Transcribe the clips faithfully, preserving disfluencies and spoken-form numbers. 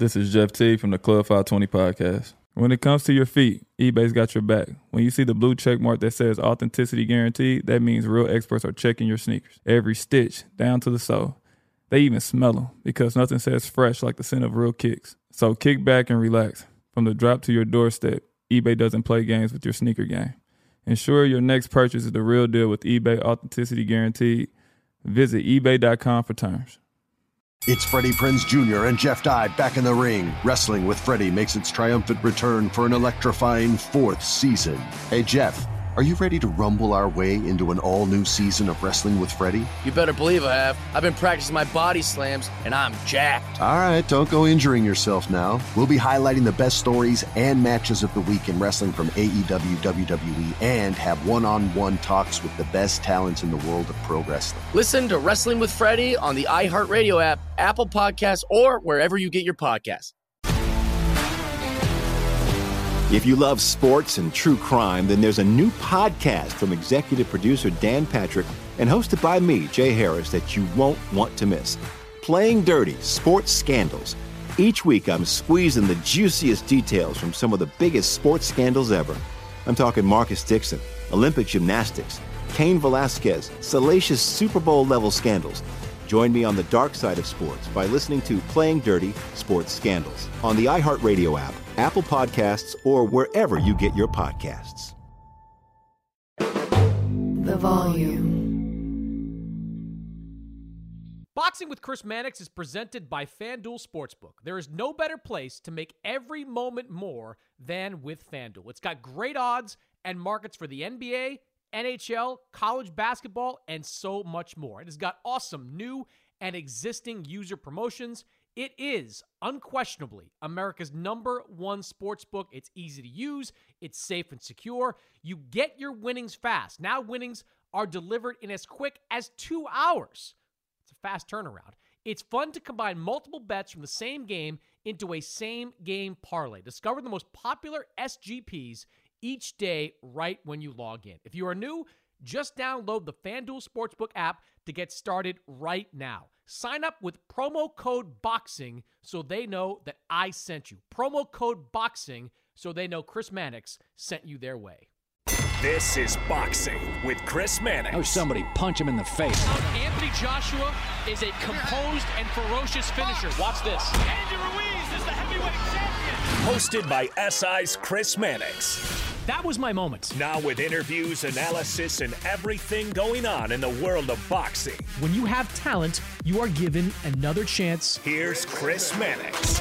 This is Jeff T from the Club five twenty podcast. When it comes to your feet, eBay's got your back. When you see the blue check mark that says authenticity guaranteed, that means real experts are checking your sneakers. Every stitch, down to the sole. They even smell them because nothing says fresh like the scent of real kicks. So kick back and relax. From the drop to your doorstep, eBay doesn't play games with your sneaker game. Ensure your next purchase is the real deal with eBay Authenticity Guaranteed. Visit ebay dot com for terms. It's Freddie Prinze Junior and Jeff Dye back in the ring. Wrestling with Freddie makes its triumphant return for an electrifying fourth season. Hey, Jeff, are you ready to rumble our way into an all-new season of Wrestling with Freddie? You better believe I have. I've been practicing my body slams, and I'm jacked. All right, don't go injuring yourself now. We'll be highlighting the best stories and matches of the week in wrestling from A E W, W W E, and have one-on-one talks with the best talents in the world of pro wrestling. Listen to Wrestling with Freddie on the iHeartRadio app, Apple Podcasts, or wherever you get your podcasts. If you love sports and true crime, then there's a new podcast from executive producer Dan Patrick and hosted by me, Jay Harris, that you won't want to miss. Playing Dirty: Sports Scandals. Each week, I'm squeezing the juiciest details from some of the biggest sports scandals ever. I'm talking Marcus Dixon, Olympic gymnastics, Cain Velasquez, salacious Super Bowl-level scandals. Join me on the dark side of sports by listening to Playing Dirty: Sports Scandals on the iHeartRadio app, Apple Podcasts, or wherever you get your podcasts. The Volume. Boxing with Chris Mannix is presented by FanDuel Sportsbook. There is no better place to make every moment more than with FanDuel. It's got great odds and markets for the N B A, N H L, college basketball, and so much more. It has got awesome new and existing user promotions. It is unquestionably America's number one sports book. It's easy to use. It's safe and secure. You get your winnings fast. Now winnings are delivered in as quick as two hours. It's a fast turnaround. It's fun to combine multiple bets from the same game into a same-game parlay. Discover the most popular S G Ps each day right when you log in. If you are new, just download the FanDuel Sportsbook app to get started right now. Sign up with promo code BOXING so they know that I sent you. Promo code BOXING so they know Chris Mannix sent you their way. This is Boxing with Chris Mannix. Oh, somebody punch him in the face. Anthony Joshua is a composed and ferocious finisher. Watch this. Andy Ruiz is the heavyweight champion. Hosted by S I's Chris Mannix. That was my moment. Now with interviews, analysis, and everything going on in the world of boxing. When you have talent, you are given another chance. Here's Chris Mannix.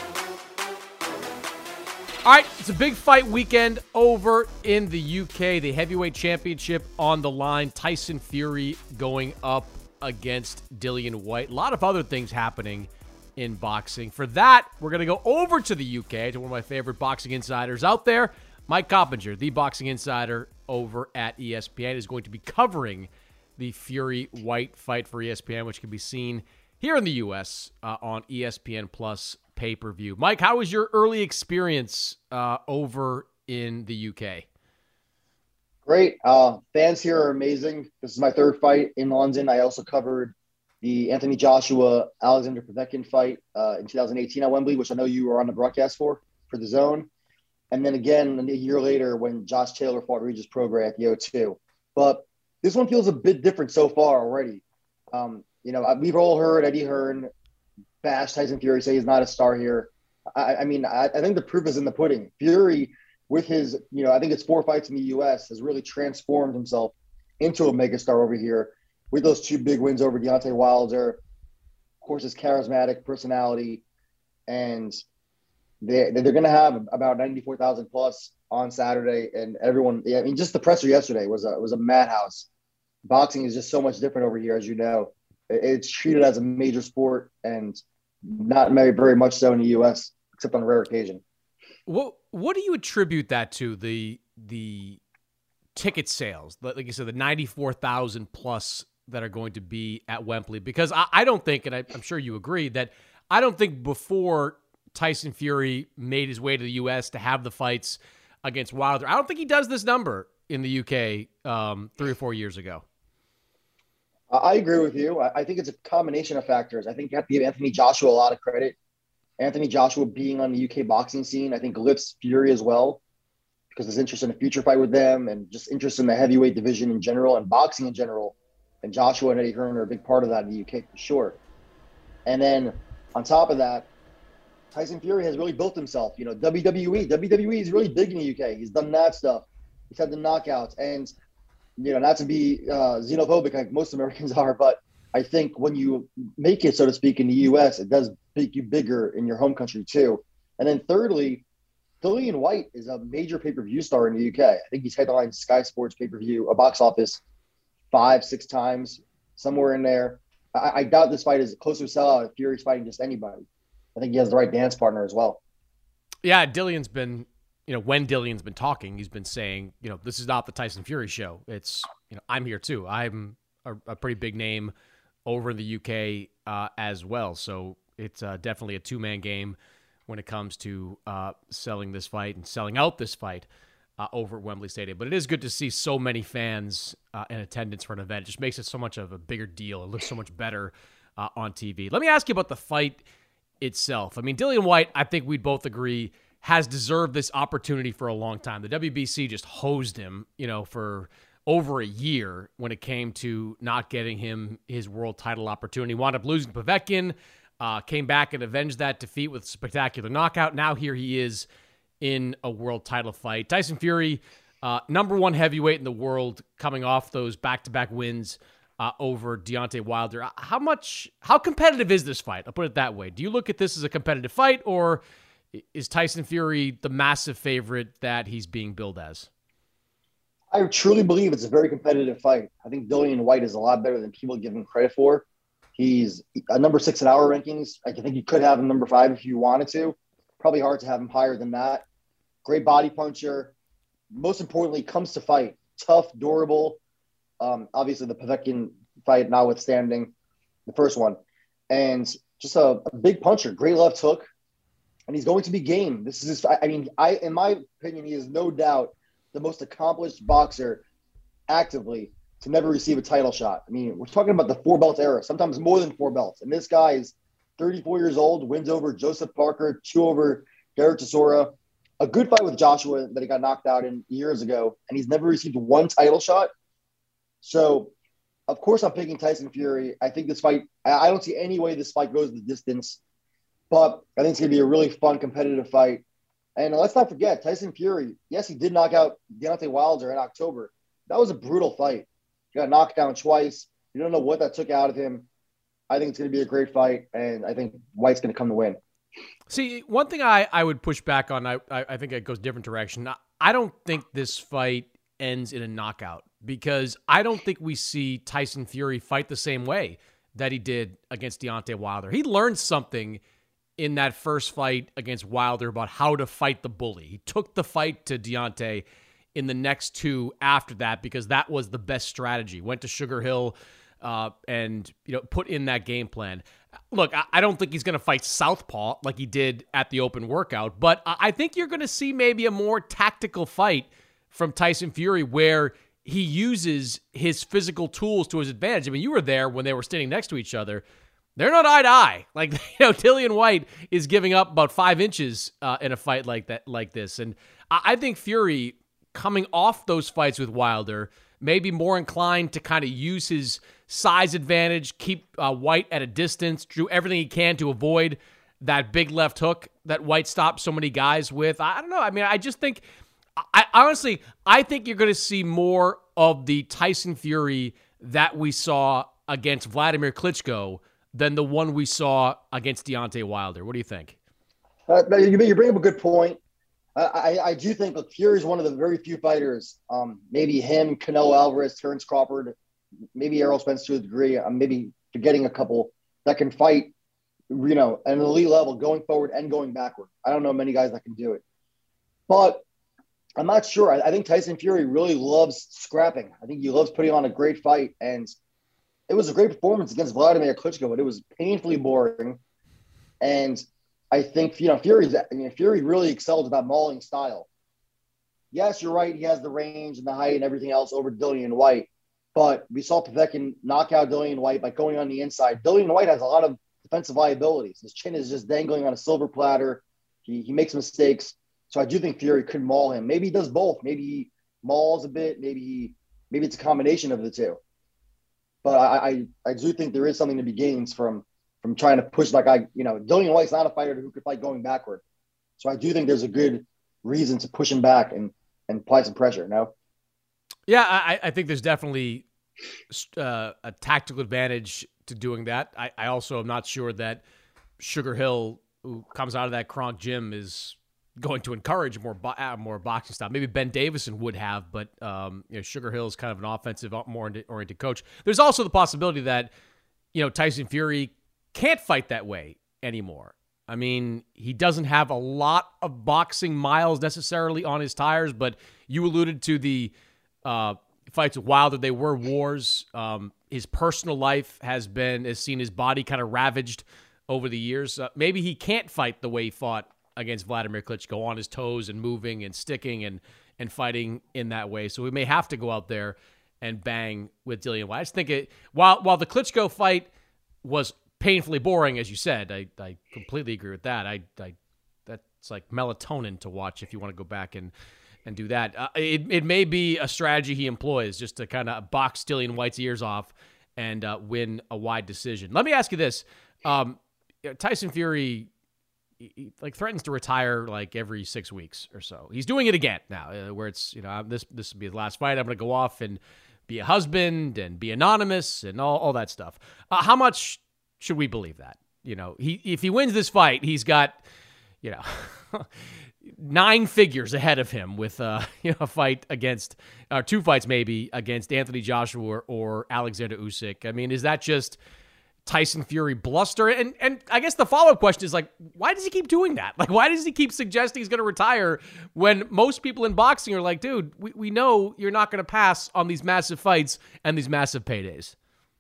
All right, it's a big fight weekend over in the U K. The heavyweight championship on the line. Tyson Fury going up against Dillian Whyte. A lot of other things happening in boxing. For that, we're going to go over to the U K, to one of my favorite boxing insiders out there. Mike Coppinger, the boxing insider over at E S P N, is going to be covering the Fury-Whyte fight for E S P N, which can be seen here in the U S uh, on E S P N Plus pay-per-view. Mike, how was your early experience uh, over in the U K? Great. Uh, fans here are amazing. This is my third fight in London. I also covered the Anthony Joshua Alexander Povetkin fight uh, in two thousand eighteen at Wembley, which I know you were on the broadcast for, for the Zone. And then again, a year later, when Josh Taylor fought Regis Prograis at the O two. But this one feels a bit different so far already. Um, you know, we've all heard Eddie Hearn bash Tyson Fury, say he's not a star here. I, I mean, I, I think the proof is in the pudding. Fury, with his, you know, I think it's four fights in the U S, has really transformed himself into a megastar over here with those two big wins over Deontay Wilder. Of course, his charismatic personality, and they, they're going to have about ninety-four thousand plus on Saturday. And everyone, yeah, I mean, just the presser yesterday was a, was a madhouse. Boxing is just so much different over here, as you know. It's treated as a major sport, and not very, very much so in the U S, except on a rare occasion. What What do you attribute that to? The the ticket sales, like you said, the ninety-four thousand plus that are going to be at Wembley? Because I, I don't think, and I, I'm sure you agree, that I don't think before Tyson Fury made his way to the U S to have the fights against Wilder, I don't think he does this number in the U K um, three or four years ago. I agree with you. I think it's a combination of factors. I think you have to give Anthony Joshua a lot of credit. Anthony Joshua being on the U K boxing scene, I think lifts Fury as well, because there's interest in a future fight with them and just interest in the heavyweight division in general and boxing in general. And Joshua and Eddie Hearn are a big part of that in the U K for sure. And then on top of that, Tyson Fury has really built himself. You know, W W E. W W E is really big in the U K. He's done that stuff. He's had the knockouts. And, you know, not to be uh, xenophobic like most Americans are, but I think when you make it, so to speak, in the U S, it does make you bigger in your home country too. And then thirdly, Dillian Whyte is a major pay-per-view star in the U K. I think he's headlined Sky Sports pay-per-view, a box office, five, six times, somewhere in there. I, I doubt this fight is a closer sellout if Fury's fighting just anybody. I think he has the right dance partner as well. Yeah, Dillian's been, you know, when Dillian's been talking, he's been saying, you know, this is not the Tyson Fury show. It's, you know, I'm here too. I'm a, a pretty big name over in the U K uh, as well. So it's uh, definitely a two-man game when it comes to uh, selling this fight and selling out this fight uh, over at Wembley Stadium. But it is good to see so many fans uh, in attendance for an event. It just makes it so much of a bigger deal. It looks so much better uh, on T V. Let me ask you about the fight itself. I mean, Dillian Whyte, I think we'd both agree, has deserved this opportunity for a long time. The W B C just hosed him, you know, for over a year when it came to not getting him his world title opportunity. Wound up losing to Povetkin, uh, came back and avenged that defeat with a spectacular knockout. Now here he is in a world title fight. Tyson Fury, uh, number one heavyweight in the world, coming off those back-to-back wins uh, over Deontay Wilder. How much, how competitive is this fight? I'll put it that way. Do you look at this as a competitive fight, or is Tyson Fury the massive favorite that he's being billed as? I truly believe it's a very competitive fight. I think Dillian Whyte is a lot better than people give him credit for. He's a number six in our rankings. I think you could have him number five if you wanted to. Probably hard to have him higher than that. Great body puncher. Most importantly, comes to fight. Tough, durable. Um, obviously, the Povetkin fight notwithstanding, the first one. And just a, a big puncher. Great left hook. And he's going to be game. This is his, I mean, I in my opinion, he is no doubt the most accomplished boxer actively to never receive a title shot. I mean, we're talking about the four belt era, sometimes more than four belts. And this guy is thirty-four years old, wins over Joseph Parker, two over Derek Chisora, a good fight with Joshua that he got knocked out in years ago, and he's never received one title shot. So, of course, I'm picking Tyson Fury. I think this fight, I don't see any way this fight goes the distance, but I think it's going to be a really fun, competitive fight. And let's not forget, Tyson Fury, yes, he did knock out Deontay Wilder in October. That was a brutal fight. He got knocked down twice. You don't know what that took out of him. I think it's going to be a great fight, and I think White's going to come to win. See, one thing I, I would push back on, I, I think it goes a different direction. I don't think this fight ends in a knockout, because I don't think we see Tyson Fury fight the same way that he did against Deontay Wilder. He learned something in that first fight against Wilder about how to fight the bully. He took the fight to Deontay in the next two after that, because that was the best strategy. Went to Sugar Hill uh, and you know put in that game plan. Look, I, I don't think he's going to fight southpaw like he did at the open workout, but I, I think you're going to see maybe a more tactical fight from Tyson Fury where he uses his physical tools to his advantage. I mean, you were there when they were standing next to each other. They're not eye to eye. Like, you know, Dillian Whyte is giving up about five inches uh, in a fight like that, like this. And I, I think Fury, coming off those fights with Wilder, may be more inclined to kind of use his size advantage, keep uh, Whyte at a distance, do everything he can to avoid that big left hook that Whyte stopped so many guys with. I don't know. I mean, I just think, I honestly, I think you're going to see more of the Tyson Fury that we saw against Vladimir Klitschko than the one we saw against Deontay Wilder. What do you think? Uh, you, you bring up a good point. I, I, I do think that Fury is one of the very few fighters, um, maybe him, Canelo Alvarez, Terrence Crawford, maybe Errol Spence to a degree, I'm maybe forgetting a couple, that can fight, you know, at an elite level going forward and going backward. I don't know many guys that can do it. But I'm not sure. I, I think Tyson Fury really loves scrapping. I think he loves putting on a great fight. And it was a great performance against Vladimir Klitschko, but it was painfully boring. And I think, you know, Fury's, I mean, Fury really excelled at that mauling style. Yes, you're right. He has the range and the height and everything else over Dillian Whyte. But we saw Povetkin knock out Dillian Whyte by going on the inside. Dillian Whyte has a lot of defensive liabilities. His chin is just dangling on a silver platter. He he makes mistakes. So I do think Fury could maul him. Maybe he does both. Maybe he mauls a bit. Maybe he, maybe it's a combination of the two. But I, I I do think there is something to be gained from from trying to push that guy. You know, Dillian White's not a fighter who could fight going backward. So I do think there's a good reason to push him back and and apply some pressure. No. Yeah, I, I think there's definitely uh, a tactical advantage to doing that. I, I also am not sure that Sugar Hill, who comes out of that Kronk gym, is going to encourage more bo- uh, more boxing style. Maybe Ben Davison would have, but um, you know, Sugar Hill is kind of an offensive, more oriented coach. There's also the possibility that, you know, Tyson Fury can't fight that way anymore. I mean, he doesn't have a lot of boxing miles necessarily on his tires, but you alluded to the uh, fights with Wilder. They were wars. Um, his personal life has been, has seen his body kind of ravaged over the years. Uh, maybe he can't fight the way he fought against Vladimir Klitschko, on his toes and moving and sticking and and fighting in that way. So we may have to go out there and bang with Dillian White. I just think it, while while the Klitschko fight was painfully boring, as you said, I, I completely agree with that. I, I that's like melatonin to watch if you want to go back and and do that. Uh, it it may be a strategy he employs just to kind of box Dillian White's ears off and uh, win a wide decision. Let me ask you this: um, Tyson Fury, he, like, threatens to retire like every six weeks or so. He's doing it again now, uh, where it's, you know, this this will be the last fight. I'm going to go off and be a husband and be anonymous and all, all that stuff. Uh, how much should we believe that? You know, he if he wins this fight, he's got, you know, nine figures ahead of him with uh, you know, a fight against, or uh, two fights maybe against Anthony Joshua or, or Alexander Usyk. I mean, is that just Tyson Fury bluster? And and I guess the follow-up question is, like, why does he keep doing that? Like, why does he keep suggesting he's going to retire when most people in boxing are like, dude, we, we know you're not going to pass on these massive fights and these massive paydays?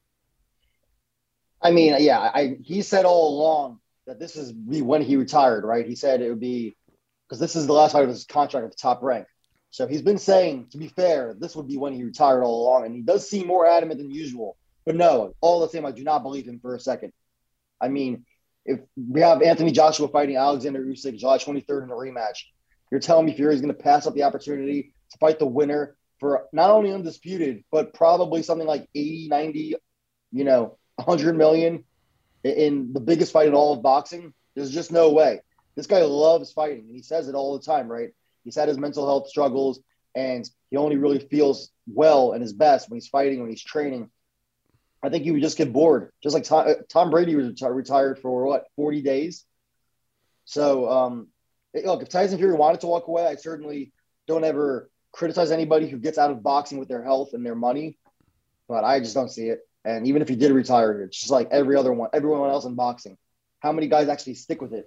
I mean, yeah, I he said all along that this is when he retired, right? He said it would be, because this is the last fight of his contract at the top rank. So he's been saying, to be fair, this would be when he retired all along. And he does seem more adamant than usual. But no, all the same, I do not believe him for a second. I mean, if we have Anthony Joshua fighting Alexander Usyk July twenty-third in a rematch, you're telling me Fury's going to pass up the opportunity to fight the winner for not only undisputed, but probably something like eighty, ninety, you know, one hundred million in the biggest fight in all of boxing? There's just no way. This guy loves fighting, and he says it all the time, right? He's had his mental health struggles, and he only really feels well and his best when he's fighting, when he's training. I think he would just get bored, just like Tom, Tom Brady was retired for, what, forty days? So, um, look, if Tyson Fury wanted to walk away, I certainly don't ever criticize anybody who gets out of boxing with their health and their money, but I just don't see it. And even if he did retire, it's just like every other one, everyone else in boxing. How many guys actually stick with it?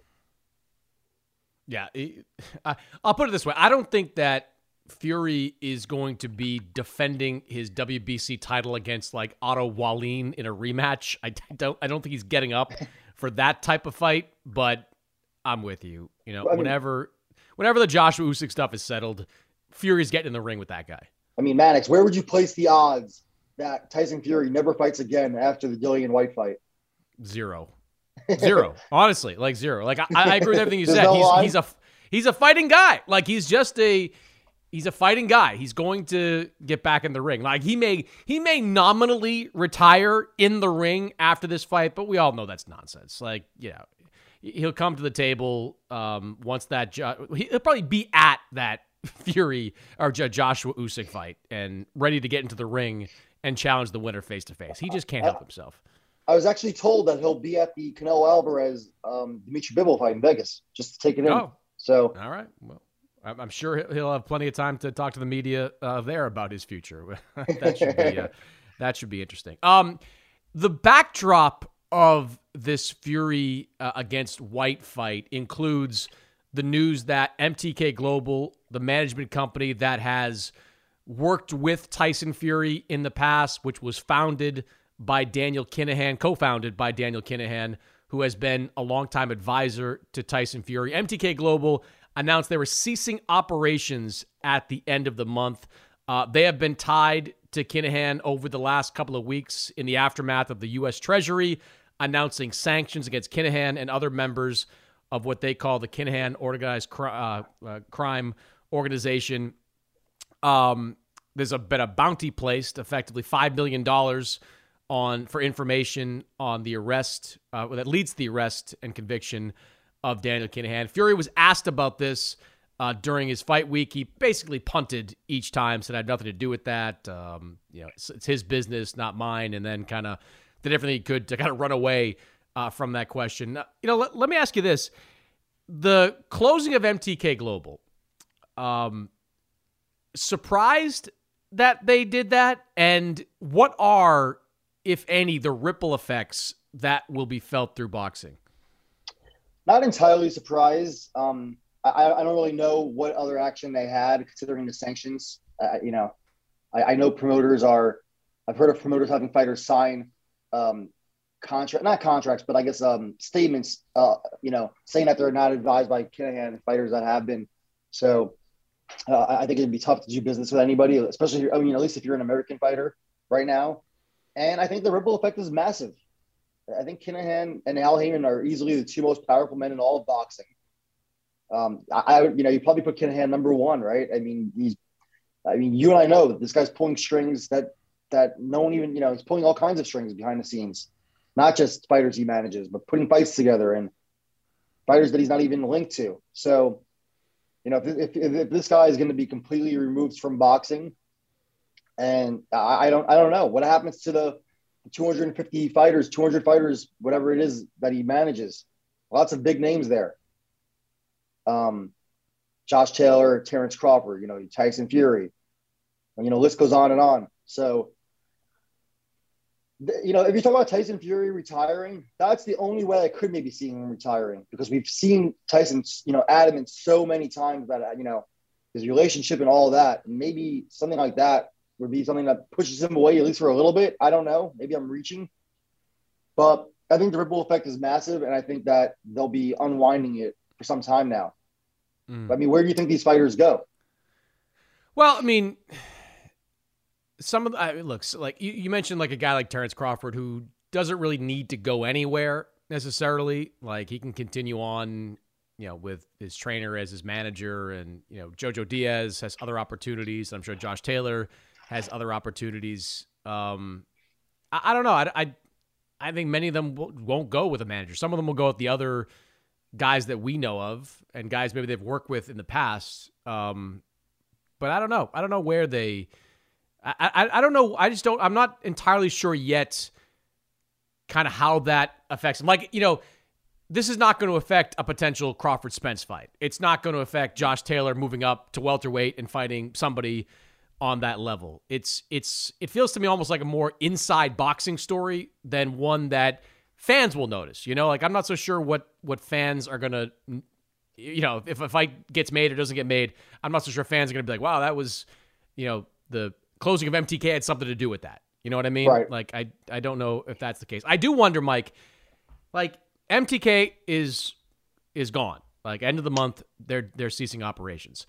Yeah, I, I'll put it this way. I don't think that Fury is going to be defending his W B C title against, like, Otto Wallin in a rematch. I don't I don't think he's getting up for that type of fight, but I'm with you. You know, well, I mean, whenever whenever the Joshua Usyk stuff is settled, Fury's getting in the ring with that guy. I mean, Mannix, where would you place the odds that Tyson Fury never fights again after the Dillian White fight? Zero. Zero. Honestly, like zero. Like, I, I agree with everything you said. No he's, he's a he's a fighting guy. Like, he's just a he's a fighting guy. He's going to get back in the ring. Like, he may he may nominally retire in the ring after this fight, but we all know that's nonsense. Like, you know, he'll come to the table um, once that jo- he'll probably be at that Fury or Joshua Usyk fight and ready to get into the ring and challenge the winner face to face. He just can't help himself. I was actually told that he'll be at the Canelo Alvarez um, Dimitri Bivol fight in Vegas just to take it in. Oh, so all right. Well, I'm sure he'll have plenty of time to talk to the media uh, there about his future. that should be uh, that should be interesting. Um, the backdrop of this Fury uh, against White fight includes the news that M T K Global, the management company that has worked with Tyson Fury in the past, which was founded by Daniel Kinahan, co-founded by Daniel Kinahan, who has been a longtime advisor to Tyson Fury. M T K Global announced they were ceasing operations at the end of the month. Uh, they have been tied to Kinahan over the last couple of weeks in the aftermath of the U S Treasury announcing sanctions against Kinahan and other members of what they call the Kinahan Organized Cri- uh, uh, Crime Organization. Um, there's a been a bounty placed, effectively five million dollars on for information on the arrest uh, that leads to the arrest and conviction of Daniel Kinahan. Fury was asked about this uh, during his fight week. He basically punted each time, said I had nothing to do with that. Um, you know, it's, it's his business, not mine, and then kind of did everything he could to kind of run away uh, from that question. You know, let, let me ask you this: the closing of M T K Global, um, surprised that they did that, and what are, if any, the ripple effects that will be felt through boxing? Not entirely surprised. Um, I, I don't really know what other action they had considering the sanctions. Uh, you know, I, I know promoters are, I've heard of promoters having fighters sign um, contract, not contracts, but I guess um, statements, uh, you know, saying that they're not advised by Kinahan, fighters that have been. So uh, I think it'd be tough to do business with anybody, especially, I mean, at least if you're an American fighter right now. And I think the ripple effect is massive. I think Kinahan and Al Haymon are easily the two most powerful men in all of boxing. Um, I, I, you know, you probably put Kinahan number one, right? I mean, he's, I mean, you and I know that this guy's pulling strings that that no one even, you know, he's pulling all kinds of strings behind the scenes, not just fighters he manages, but putting fights together and fighters that he's not even linked to. So, you know, if, if, if this guy is going to be completely removed from boxing, and I, I don't, I don't know what happens to the two hundred fifty fighters, two hundred fighters, whatever it is that he manages. Lots of big names there. Um, Josh Taylor, Terrence Crawford, you know, Tyson Fury, and, you know, list goes on and on. So, th- you know, if you talk about Tyson Fury retiring, that's the only way I could maybe see him retiring, because we've seen Tyson, you know, adamant so many times that, you know, his relationship and all of that, and maybe something like that would be something that pushes him away, at least for a little bit. I don't know. Maybe I'm reaching. But I think the ripple effect is massive, and I think that they'll be unwinding it for some time now. Mm. I mean, where do you think these fighters go? Well, I mean, some of the, I mean, look, so like you, you mentioned like a guy like Terrence Crawford, who doesn't really need to go anywhere necessarily. Like, he can continue on, you know, with his trainer as his manager, and, you know, Jojo Diaz has other opportunities. I'm sure Josh Taylor has other opportunities. Um, I, I don't know. I, I, I think many of them w- won't go with a manager. Some of them will go with the other guys that we know of, and guys maybe they've worked with in the past. Um, but I don't know. I don't know where they, I, I, I don't know. I just don't, I'm not entirely sure yet kind of how that affects them. Like, you know, this is not going to affect a potential Crawford-Spence fight. It's not going to affect Josh Taylor moving up to welterweight and fighting somebody on that level. It's it's it feels to me almost like a more inside boxing story than one that fans will notice. You know, like, I'm not so sure what what fans are going to, you know, if a fight gets made or doesn't get made, I'm not so sure fans are going to be like, wow, that was, you know, the closing of M T K had something to do with that. You know what I mean? Right. Like, I I don't know if that's the case. I do wonder, Mike, like, M T K is is gone. Like, end of the month, they're they're ceasing operations.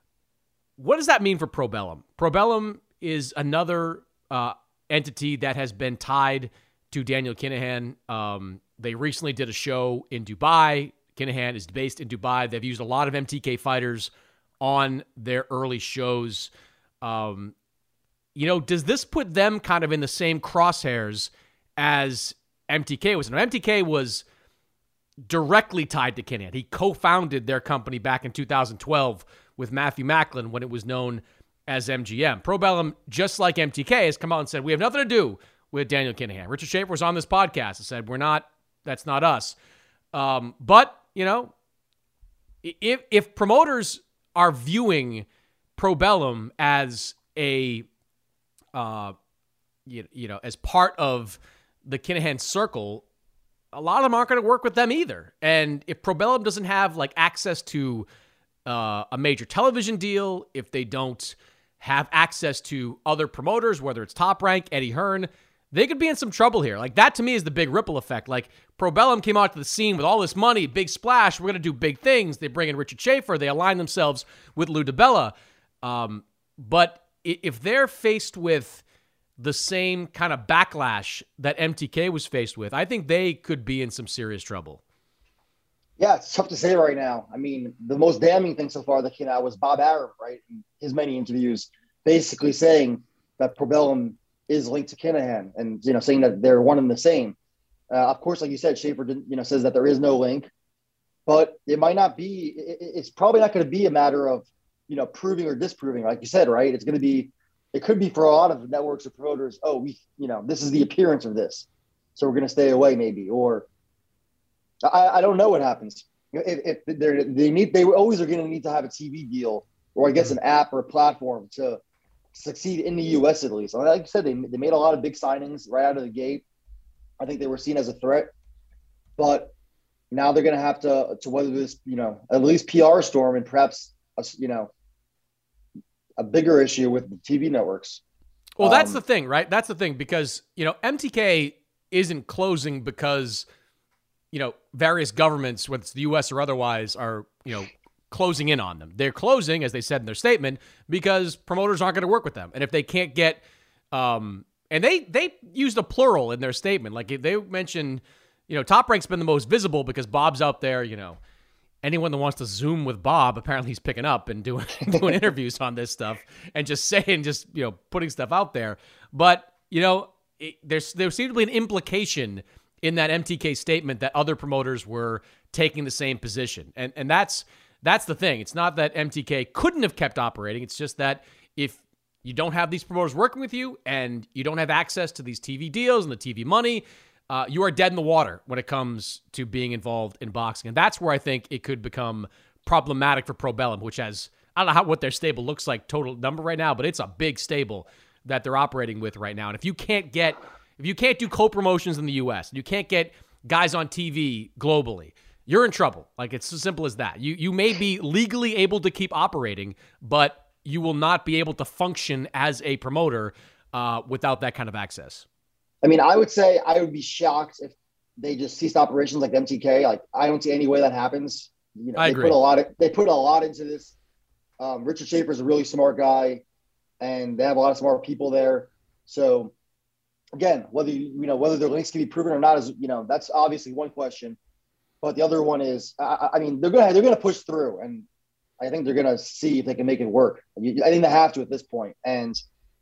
What does that mean for Probellum? Probellum is another uh, entity that has been tied to Daniel Kinahan. Um, they recently did a show in Dubai. Kinahan is based in Dubai. They've used a lot of M T K fighters on their early shows. Um, you know, does this put them kind of in the same crosshairs as M T K was? Now, M T K was directly tied to Kinahan. He co-founded their company back in two thousand twelve with Matthew Macklin when it was known as M G M. Probellum, just like M T K, has come out and said, we have nothing to do with Daniel Kinahan. Richard Schaefer was on this podcast and said, we're not, that's not us. Um, but, you know, if, if promoters are viewing Probellum as a, uh, you, you know, as part of the Kinahan circle, a lot of them aren't going to work with them either. And if Probellum doesn't have like access to uh, a major television deal, if they don't have access to other promoters, whether it's Top Rank, Eddie Hearn, they could be in some trouble here. Like, that to me is the big ripple effect. Like, Probellum came out to the scene with all this money, big splash. We're going to do big things. They bring in Richard Schaefer. They align themselves with Lou DiBella. Um, but if they're faced with the same kind of backlash that M T K was faced with, I think they could be in some serious trouble. Yeah, it's tough to say right now. I mean, the most damning thing so far that came out was Bob Arum, right? In his many interviews, basically saying that Probellum is linked to Kinahan and, you know, saying that they're one and the same. Uh, of course, like you said, Schaefer didn't, you know, says that there is no link, but it might not be, it, it's probably not going to be a matter of, you know, proving or disproving, like you said, right? It's going to be, it could be for a lot of networks or promoters, oh, we, you know, this is the appearance of this, so we're going to stay away maybe, or I, I don't know what happens. If, if they're, they need, they always are going to need to have a T V deal, or I guess an app or a platform to succeed in the U S at least. Like you said, they, they made a lot of big signings right out of the gate. I think they were seen as a threat, but now they're going to have to, to weather this, you know, at least P R storm and perhaps, a, you know, a bigger issue with the T V networks. Well, that's um, the thing, right? That's the thing, because, you know, M T K isn't closing because, you know, various governments, whether it's the U S or otherwise, are, you know, closing in on them. They're closing, as they said in their statement, because promoters aren't going to work with them. And if they can't get, um, and they, they used a plural in their statement. Like they mentioned, you know, Top Rank's been the most visible because Bob's out there, you know, anyone that wants to Zoom with Bob, apparently he's picking up and doing doing interviews on this stuff and just saying, just, you know, putting stuff out there. But, you know, it, there's there seemed to be an implication in that M T K statement that other promoters were taking the same position. And and that's that's the thing. It's not that M T K couldn't have kept operating. It's just that if you don't have these promoters working with you and you don't have access to these T V deals and the T V money, Uh, you are dead in the water when it comes to being involved in boxing. And that's where I think it could become problematic for Probellum, which has, I don't know how, what their stable looks like total number right now, but it's a big stable that they're operating with right now. And if you can't get, if you can't do co-promotions in the U S, and you can't get guys on T V globally, you're in trouble. Like, it's as simple as that. You, you may be legally able to keep operating, but you will not be able to function as a promoter uh, without that kind of access. I mean, I would say I would be shocked if they just ceased operations like M T K. Like, I don't see any way that happens. You know, I they agree. put a lot of they put a lot into this. Um, Richard Schaefer is a really smart guy, and they have a lot of smart people there. So, again, whether you, you know whether their links can be proven or not is, you know, that's obviously one question. But the other one is, I, I mean, they're gonna they're gonna push through, and I think they're gonna see if they can make it work. I think they have to at this point, and.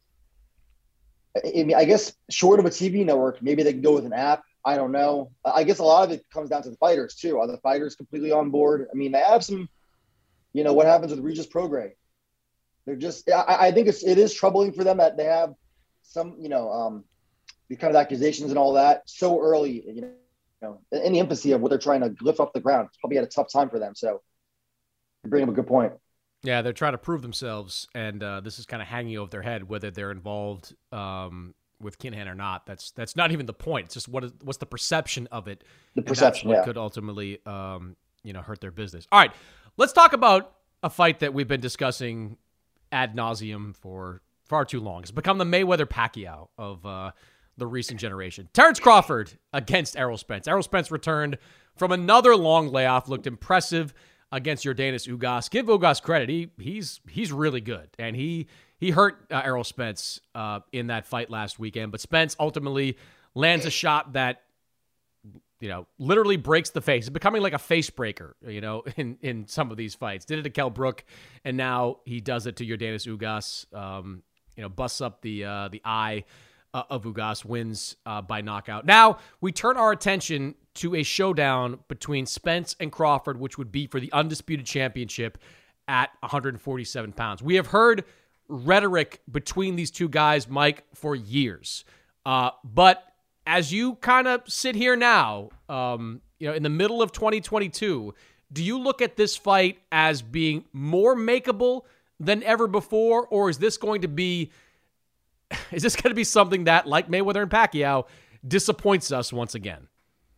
I mean, I guess short of a T V network, maybe they can go with an app. I don't know. I guess a lot of it comes down to the fighters too. Are the fighters completely on board? I mean, they have some, you know, what happens with Regis Prograis? They're just, I, I think it's, it is troubling for them that they have some, you know, um, the kind of accusations and all that so early, you know, you know, in the infancy of what they're trying to lift off the ground. It's probably at a tough time for them. So you bring up a good point. Yeah, they're trying to prove themselves, and uh, this is kind of hanging over their head whether they're involved um, with Kinahan or not. That's that's not even the point. It's just what is what's the perception of it. The perception, that's what yeah. could ultimately um, you know hurt their business. All right, let's talk about a fight that we've been discussing ad nauseum for far too long. It's become the Mayweather-Pacquiao of uh, the recent generation. Terrence Crawford against Errol Spence. Errol Spence returned from another long layoff, looked impressive against Yordenis Ugas. Give Ugas credit. He he's he's really good. And he he hurt uh, Errol Spence uh, in that fight last weekend. But Spence ultimately lands a shot that, you know, literally breaks the face. It's becoming like a face breaker, you know, in, in some of these fights. Did it to Kell Brook, and now he does it to Yordenis Ugas. Um, you know, busts up the uh, the eye uh, of Ugas, wins uh, by knockout. Now we turn our attention to a showdown between Spence and Crawford, which would be for the undisputed championship at one forty-seven pounds. We have heard rhetoric between these two guys, Mike, for years. Uh, but as you kind of sit here now, um, you know, in the middle of twenty twenty-two, do you look at this fight as being more makeable than ever before, or is this going to be, is this going to be something that, like Mayweather and Pacquiao, disappoints us once again?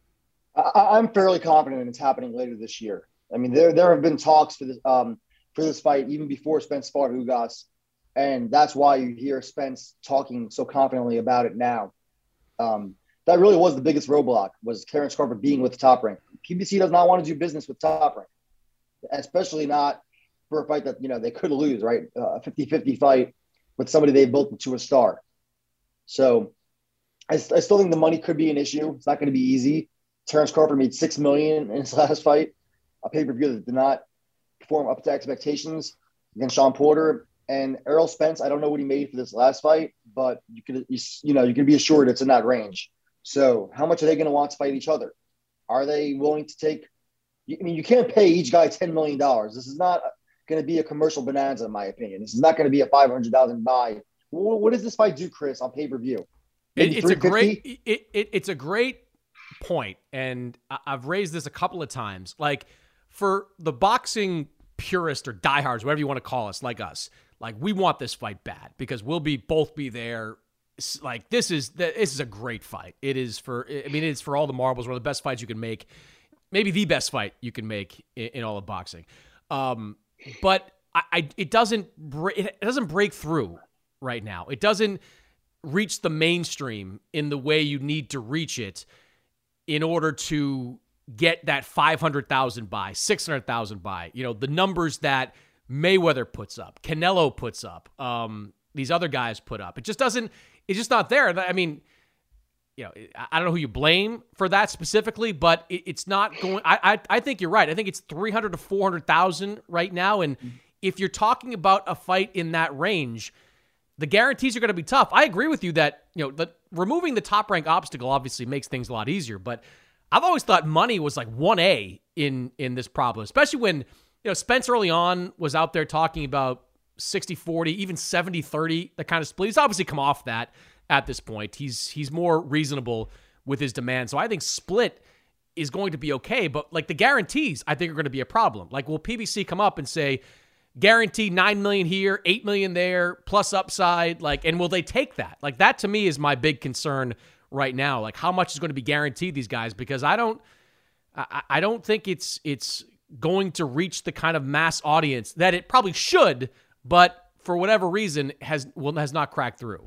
I, I'm fairly confident it's happening later this year. I mean, there there have been talks for this um, for this fight even before Spence fought Ugas, and that's why you hear Spence talking so confidently about it now. Um, that really was the biggest roadblock, was Terrence Crawford being with Top Rank. P B C does not want to do business with Top Rank, especially not for a fight that, you know, they could lose, right? Uh, a fifty-fifty fight with somebody they built into a star. So I, I still think the money could be an issue. It's not going to be easy. Terrence Crawford made six million dollars in his last fight, a pay-per-view that did not perform up to expectations against Sean Porter. And Errol Spence, I don't know what he made for this last fight, but you could, you, you know, you can be assured it's in that range. So how much are they going to want to fight each other? Are they willing to take – I mean, you can't pay each guy ten million dollars. This is not going to be a commercial bonanza, in my opinion. This is not going to be a five hundred thousand dollars buy. What does this fight do, Chris, on pay-per-view? It, it's a great it, it, it's a great point, and I've raised this a couple of times. Like, for the boxing purist or diehards, whatever you want to call us, like us, like, we want this fight bad because we'll be both be there. Like, this is this is a great fight. It is for I mean, it's for all the marbles. One of the best fights you can make, maybe the best fight you can make in, in all of boxing. Um, but I, I it doesn't it doesn't break through right now. It doesn't reach the mainstream in the way you need to reach it in order to get that five hundred thousand buy, six hundred thousand buy, you know, the numbers that Mayweather puts up, Canelo puts up, um, these other guys put up. It just doesn't, it's just not there. I mean, you know, I don't know who you blame for that specifically, but it, it's not going, I, I I think you're right. I think it's three hundred to four hundred thousand right now. And if you're talking about a fight in that range, the guarantees are going to be tough. I agree with you that, you know, the, removing the top rank obstacle obviously makes things a lot easier, but I've always thought money was like one A in, in this problem, especially when, you know, Spence early on was out there talking about sixty forty, even seventy thirty, that kind of split. He's obviously come off that at this point. He's, he's more reasonable with his demand. So I think split is going to be okay, but like the guarantees I think are going to be a problem. Like, will P B C come up and say, guarantee nine million here, eight million there, plus upside, like, and will they take that? Like, that to me is my big concern right now. Like, how much is going to be guaranteed these guys? Because I don't, I, I don't think it's, it's going to reach the kind of mass audience that it probably should, but for whatever reason has, well, has not cracked through.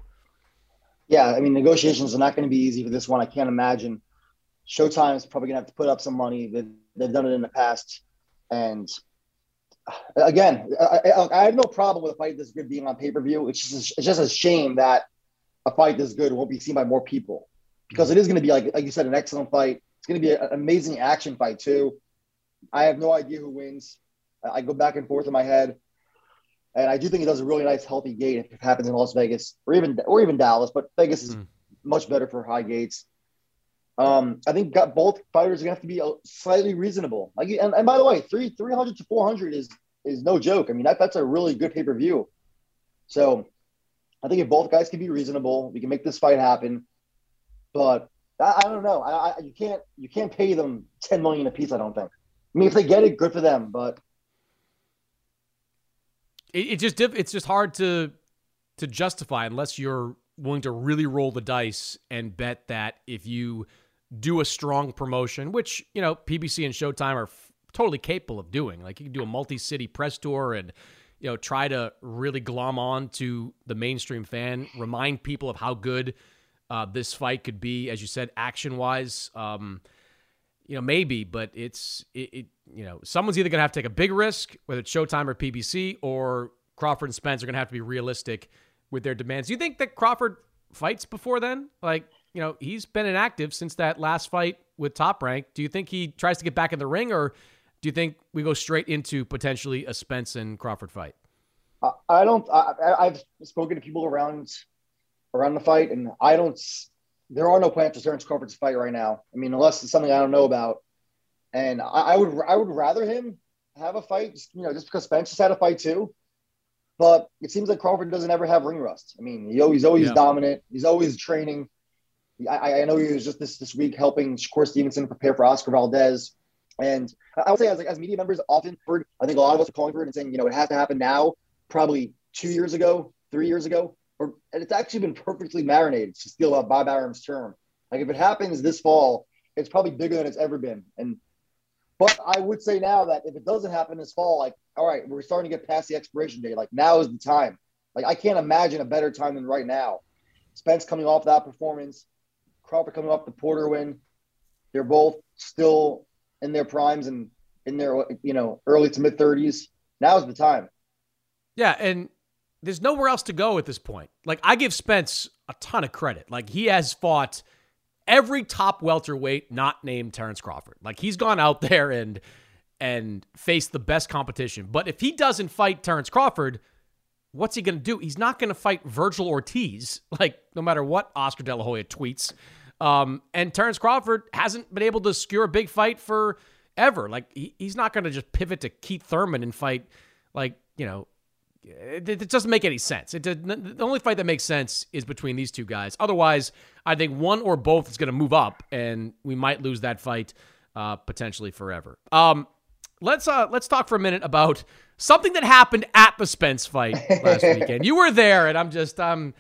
Yeah. I mean, negotiations are not going to be easy for this one. I can't imagine. Showtime is probably gonna have to put up some money. They've, they've done it in the past. And again, I, I, I have no problem with a fight this good being on pay-per-view. It's just, it's just a shame that a fight this good won't be seen by more people, because it is going to be, like, like you said, an excellent fight. It's going to be an amazing action fight too. I have no idea who wins. I go back and forth in my head, and I do think it does a really nice, healthy gate if it happens in Las Vegas or even or even Dallas. But Vegas is mm. much better for high gates. Um, I think got both fighters are gonna have to be slightly reasonable. Like, and, and by the way, three three hundred to four hundred is is no joke. I mean, that that's a really good pay per view. So I think if both guys can be reasonable, we can make this fight happen. But I, I don't know. I, I you can't you can't pay them ten million a piece. I don't think. I mean, if they get it, good for them. But it, it just it's just hard to to justify unless you're willing to really roll the dice and bet that if you do a strong promotion, which, you know, P B C and Showtime are f- totally capable of doing. Like, you can do a multi-city press tour and, you know, try to really glom on to the mainstream fan, remind people of how good uh, this fight could be, as you said, action-wise. Um, you know, maybe, but it's, it, it you know, someone's either going to have to take a big risk, whether it's Showtime or P B C, or Crawford and Spence are going to have to be realistic with their demands. Do you think that Crawford fights before then? Like, you know, he's been inactive since that last fight with Top Rank. Do you think he tries to get back in the ring, or do you think we go straight into potentially a Spence and Crawford fight? I don't. I, I've spoken to people around around the fight, and I don't. There are no plans for Terrence Crawford to fight right now. I mean, unless it's something I don't know about. And I, I would I would rather him have a fight, you know, just because Spence has had a fight too. But it seems like Crawford doesn't ever have ring rust. I mean, he always, he's always yeah. dominant. He's always training. I, I know he was just this this week helping Shakur Stevenson prepare for Oscar Valdez. And I would say, as, like, as media members, often, I think a lot of us are calling for it and saying, you know, it has to happen now, probably two years ago, three years ago. Or, and it's actually been perfectly marinated, to steal out Bob Arum's term. Like, if it happens this fall, it's probably bigger than it's ever been. And But I would say now that if it doesn't happen this fall, like, all right, we're starting to get past the expiration date. Like, now is the time. Like, I can't imagine a better time than right now. Spence coming off that performance, Crawford coming off the Porter win. They're both still in their primes and in their, you know, early to mid thirties. Now's the time. Yeah, and there's nowhere else to go at this point. Like, I give Spence a ton of credit. Like, he has fought every top welterweight not named Terrence Crawford. Like, he's gone out there and and faced the best competition. But if he doesn't fight Terrence Crawford, what's he going to do? He's not going to fight Virgil Ortiz, like, no matter what Oscar De La Hoya tweets. Um, and Terrence Crawford hasn't been able to secure a big fight for ever. Like, he, he's not going to just pivot to Keith Thurman and fight, like, you know, it, it doesn't make any sense. It did, the only fight that makes sense is between these two guys. Otherwise, I think one or both is going to move up, and we might lose that fight uh, potentially forever. Um, let's uh, let's talk for a minute about something that happened at the Spence fight last weekend. You were there, and I'm just um,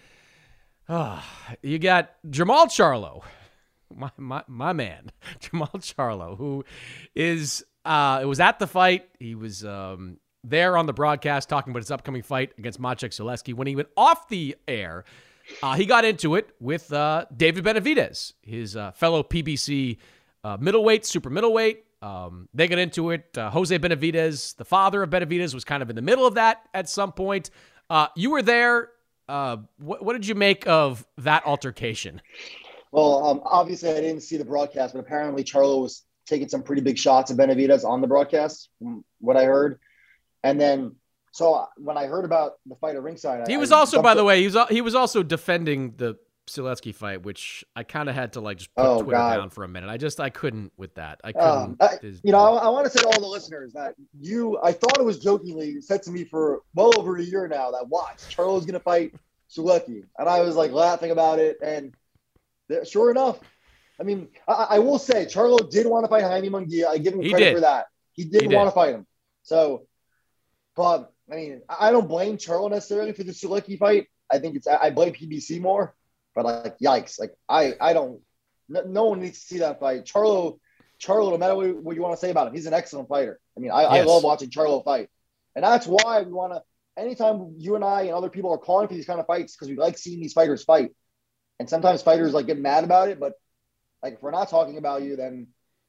oh, you got Jermall Charlo, my my my man, Jermall Charlo, who is uh, it was at the fight. He was um. there on the broadcast talking about his upcoming fight against Maciej Zaleski. When he went off the air, uh, he got into it with uh, David Benavidez, his uh, fellow P B C uh, middleweight, super middleweight. Um, they got into it. Uh, Jose Benavidez, the father of Benavidez, was kind of in the middle of that at some point. Uh, you were there. Uh, what, what did you make of that altercation? Well, um, obviously I didn't see the broadcast, but apparently Charlo was taking some pretty big shots at Benavidez on the broadcast, from what I heard. And then, so when I heard about the fight at ringside, he I, was I also, by the up. way, he was he was also defending the Zaleski fight, which I kind of had to like just put oh, Twitter God. down for a minute. I just I couldn't with that. I couldn't. Um, I, you know, I, I want to say to all the listeners that you, I thought it was jokingly said to me for well over a year now that watch Charlo's going to fight Zaleski, and I was like laughing about it, and sure enough, I mean, I, I will say Charlo did want to fight Jaime Munguia. I give him He credit did. for that. He did, He want did. to fight him. So. But I mean, I don't blame Charlo necessarily for the Zaleski fight. I think it's I blame P B C more. But like, yikes! Like I, I don't. No, no one needs to see that fight. Charlo, Charlo. No matter what, what you want to say about him, he's an excellent fighter. I mean, I, Yes. I love watching Charlo fight, and that's why we want to. Anytime you and I and other people are calling for these kind of fights, because we like seeing these fighters fight. And sometimes fighters like get mad about it, but like if we're not talking about you, then.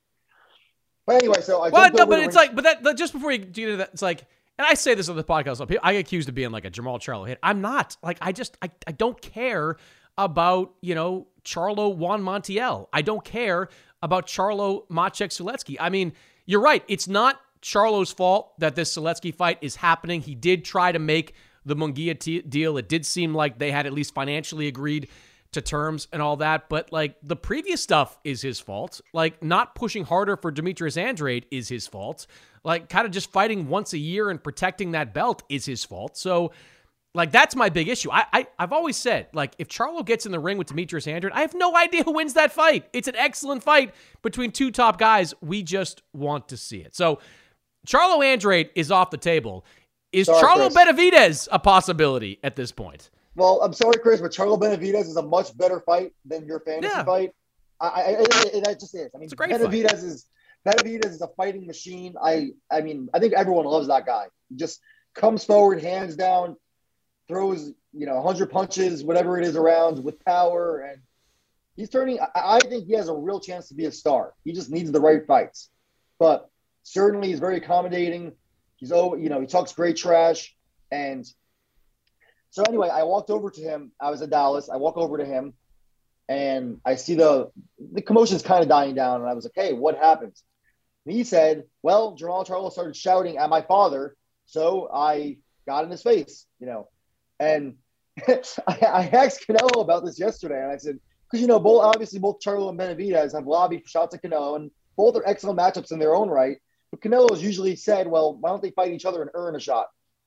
But anyway, so I. Well, jumped no, over but the it's ring- like, but that, that just before you get into that, it's like, and I say this on the podcast, so I get accused of being like a Jermall Charlo hit. I'm not. Like, I just, I, I don't care about, you know, Charlo Juan Montiel. I don't care about Charlo Maciej Zaleski. I mean, you're right. It's not Charlo's fault that this Zaleski fight is happening. He did try to make the Munguia t- deal. It did seem like they had at least financially agreed to terms and all that, but like the previous stuff is his fault. Like not pushing harder for Demetrius Andrade is his fault. Like kind of just fighting once a year and protecting that belt is his fault. So like that's my big issue. I, I I've always said like if Charlo gets in the ring with Demetrius Andrade, I have no idea who wins that fight. It's an excellent fight between two top guys. We just want to see it. So Charlo Andrade is off the table. Is Sorry, Charlo Chris. Benavidez a possibility at this point? Well, I'm sorry, Chris, but Charlo Benavidez is a much better fight than your fantasy Yeah. fight. I, I, it, it, it just is. I mean, It's a great Benavidez fight. is Benavidez is a fighting machine. I, I mean, I think everyone loves that guy. He just comes forward, hands down, throws you know one hundred punches, whatever it is, around with power, and he's turning. I, I think he has a real chance to be a star. He just needs the right fights. But certainly, he's very accommodating. He's oh, you know, he talks great trash, and. So anyway, I walked over to him. I was in Dallas. I walk over to him, and I see the the commotion's kind of dying down. And I was like, "Hey, what happened?" And he said, "Well, Jermall Charlo started shouting at my father, so I got in his face, you know." And I, I asked Canelo about this yesterday, and I said, "Because you know, both obviously both Charlo and Benavidez have lobbied for shots at Canelo, and both are excellent matchups in their own right. But Canelo's usually said, well, why don't they fight each other and earn a shot?"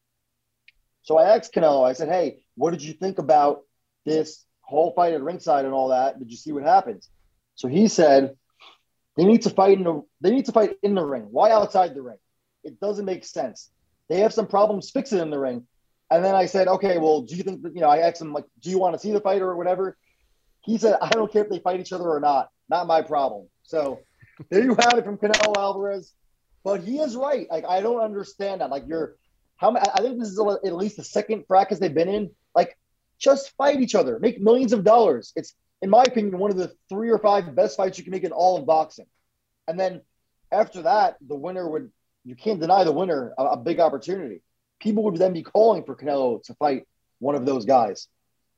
So I asked Canelo, I said, "Hey, what did you think about this whole fight at ringside and all that? Did you see what happened?" So he said, they need to fight in the they need to fight in the ring. Why outside the ring? It doesn't make sense. They have some problems fixing in the ring. And then I said, okay, well, do you think that, you know, I asked him, like, do you want to see the fight or whatever? He said, I don't care if they fight each other or not. Not my problem. So there you have it from Canelo Alvarez. But he is right. Like, I don't understand that. Like, you're How I think this is at least the second fracas they've been in. Like, just fight each other, make millions of dollars. It's, in my opinion, one of the three or five best fights you can make in all of boxing. And then after that, the winner would, you can't deny the winner a, a big opportunity. People would then be calling for Canelo to fight one of those guys.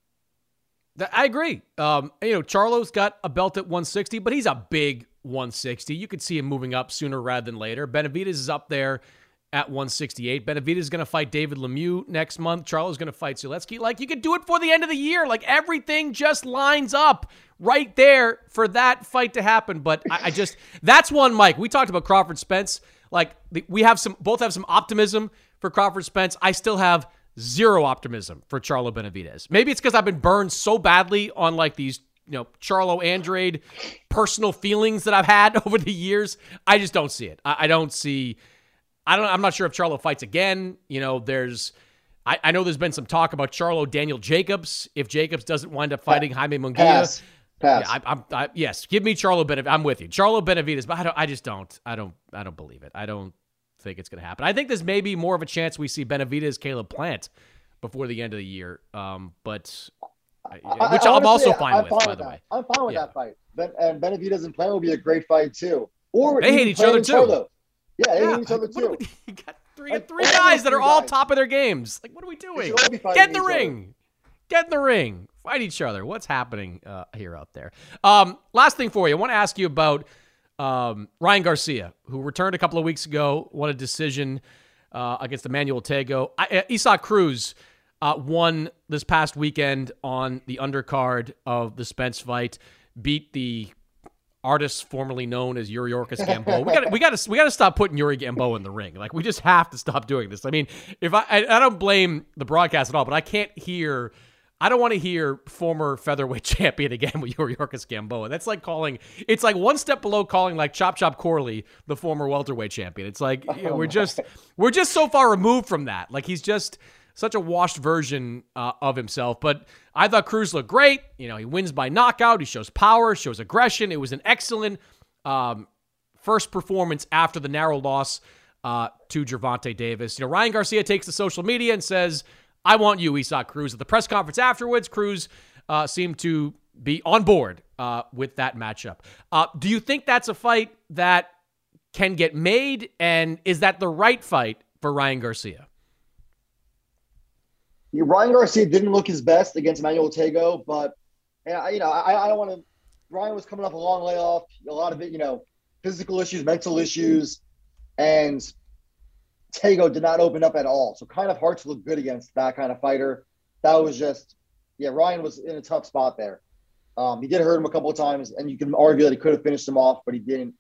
I agree. Um, you know, Charlo's got a belt at one sixty, but he's a big one sixty. You could see him moving up sooner rather than later. Benavidez is up there at one sixty-eight. Benavidez is going to fight David Lemieux next month. Charlo's going to fight Zaleski. Like, you could do it for the end of the year. Like, everything just lines up right there for that fight to happen. But I, I just, that's one, Mike. We talked about Crawford Spence. Like, we have some, both have some optimism for Crawford Spence. I still have zero optimism for Charlo Benavidez. Maybe it's because I've been burned so badly on like these, you know, Charlo Andrade personal feelings that I've had over the years. I just don't see it. I, I don't see. I don't. I'm not sure if Charlo fights again. You know, there's. I, I know there's been some talk about Charlo Daniel Jacobs. If Jacobs doesn't wind up fighting Jaime Munguia, Pass. Pass. Yeah, I, I'm. I, yes, give me Charlo Benavidez. I'm with you, Charlo Benavidez. But I don't. I just don't. I don't. I don't believe it. I don't think it's going to happen. I think there's maybe more of a chance we see Benavidez, Caleb Plant before the end of the year. Um, but which I, I, I'm also fine I'm with, fine by with the that. way. I'm fine with Yeah. that fight. Ben, and Benavidez and Plant will be a great fight too. Or They hate even each Plant other and too. Charlo. Yeah, they Yeah. hate each other What do too. we- you got three, Like, three all guys those that are three all guys. top of their games. Like, what are we doing? should all be fighting Get in the each other. ring. Get in the ring. Fight each other. What's happening uh, here out there? Um, last thing for you. I want to ask you about um, Ryan Garcia, who returned a couple of weeks ago, won a decision uh, against Emmanuel Tego. I, uh, Isaac Cruz uh, won this past weekend on the undercard of the Spence fight, beat the artist formerly known as Yuri Orcus Gamboa. We got we got to we got to stop putting Yuri Gamboa in the ring. Like, we just have to stop doing this. I mean, if I I, I don't blame the broadcast at all, but I can't hear. I don't want to hear former featherweight champion again with Yuri Orcus Gamboa. That's like calling. It's like one step below calling like Chop Chop Corley the former welterweight champion. It's like, you know, we're just we're just so far removed from that. Like, he's just such a washed version uh, of himself. But I thought Cruz looked great. You know, he wins by knockout. He shows power, shows aggression. It was an excellent um, first performance after the narrow loss uh, to Gervonta Davis. You know, Ryan Garcia takes to social media and says, I want you, Isaac Cruz. At the press conference afterwards, Cruz uh, seemed to be on board uh, with that matchup. Uh, do you think that's a fight that can get made? And is that the right fight for Ryan Garcia? Yeah, Ryan Garcia didn't look his best against Emmanuel Tego, but and I, you know, I, I don't want to. Ryan was coming off a long layoff, a lot of it, you know, physical issues, mental issues, and Tego did not open up at all. So kind of hard to look good against that kind of fighter. That was just, yeah, Ryan was in a tough spot there. Um, he did hurt him a couple of times, and you can argue that he could have finished him off, but he didn't.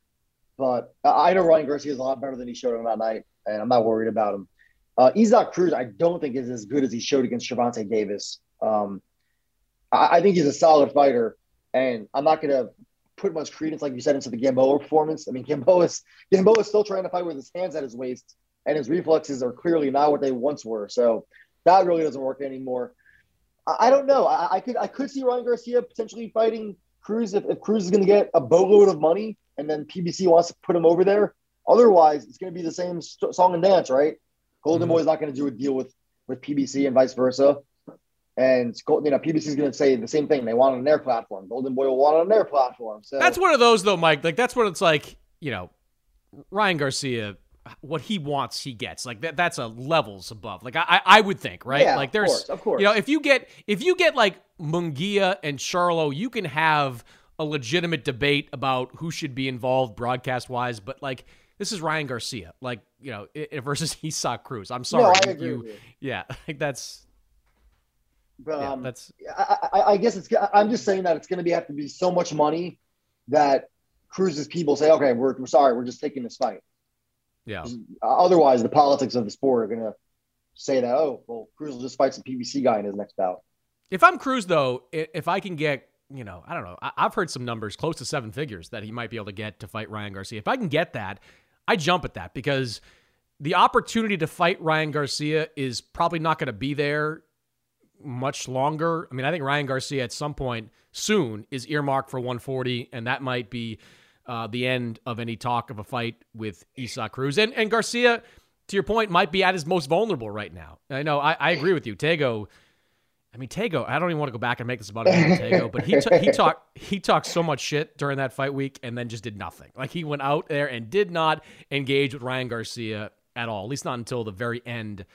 But I know Ryan Garcia is a lot better than he showed him that night, and I'm not worried about him. Uh, Isaac Cruz, I don't think is as good as he showed against Gervonta Davis. Um, I, I think he's a solid fighter, and I'm not going to put much credence, like you said, into the Gamboa performance. I mean, Gamboa is, Gamboa is still trying to fight with his hands at his waist, and his reflexes are clearly not what they once were. So that really doesn't work anymore. I, I don't know. I, I could I could see Ryan Garcia potentially fighting Cruz if, if Cruz is going to get a boatload of money, and then P B C wants to put him over there. Otherwise, it's going to be the same st- song and dance, right? Golden Mm-hmm. Boy is not going to do a deal with, with P B C and vice versa. And, you know, P B C is going to say the same thing. They want it on their platform. Golden Boy will want it on their platform. So That's one of those, though, Mike. Like, that's what it's like, you know, Ryan Garcia, what he wants, he gets. Like, that that's a levels above. Like, I I would think, right? Yeah, like, there's, of course, of course. You know, if you get, if you get, like, Munguia and Charlo, you can have a legitimate debate about who should be involved broadcast-wise, but, like, this is Ryan Garcia, like, you know, it, versus Isaac Cruz. I'm sorry. No, I you, agree you, with you. Yeah, like, that's, But yeah, um, that's, I, I, I guess it's. I'm just saying that it's going to be have to be so much money that Cruz's people say, okay, we're, we're sorry, we're just taking this fight. yeah. Otherwise, the politics of the sport are going to say that, oh, well, Cruz will just fight some P B C guy in his next bout. If I'm Cruz, though, i- if I can get, you know, I don't know, I- I've heard some numbers close to seven figures that he might be able to get to fight Ryan Garcia. If I can get that, I jump at that because the opportunity to fight Ryan Garcia is probably not going to be there much longer. I mean, I think Ryan Garcia at some point soon is earmarked for one forty, and that might be uh, the end of any talk of a fight with Isaac Cruz. And, and Garcia, to your point, might be at his most vulnerable right now. I know, I, I agree with you. Tego, I mean, Tego, I don't even want to go back and make this about Tego, but he t- he talked he talked so much shit during that fight week and then just did nothing. Like, he went out there and did not engage with Ryan Garcia at all, at least not until the very end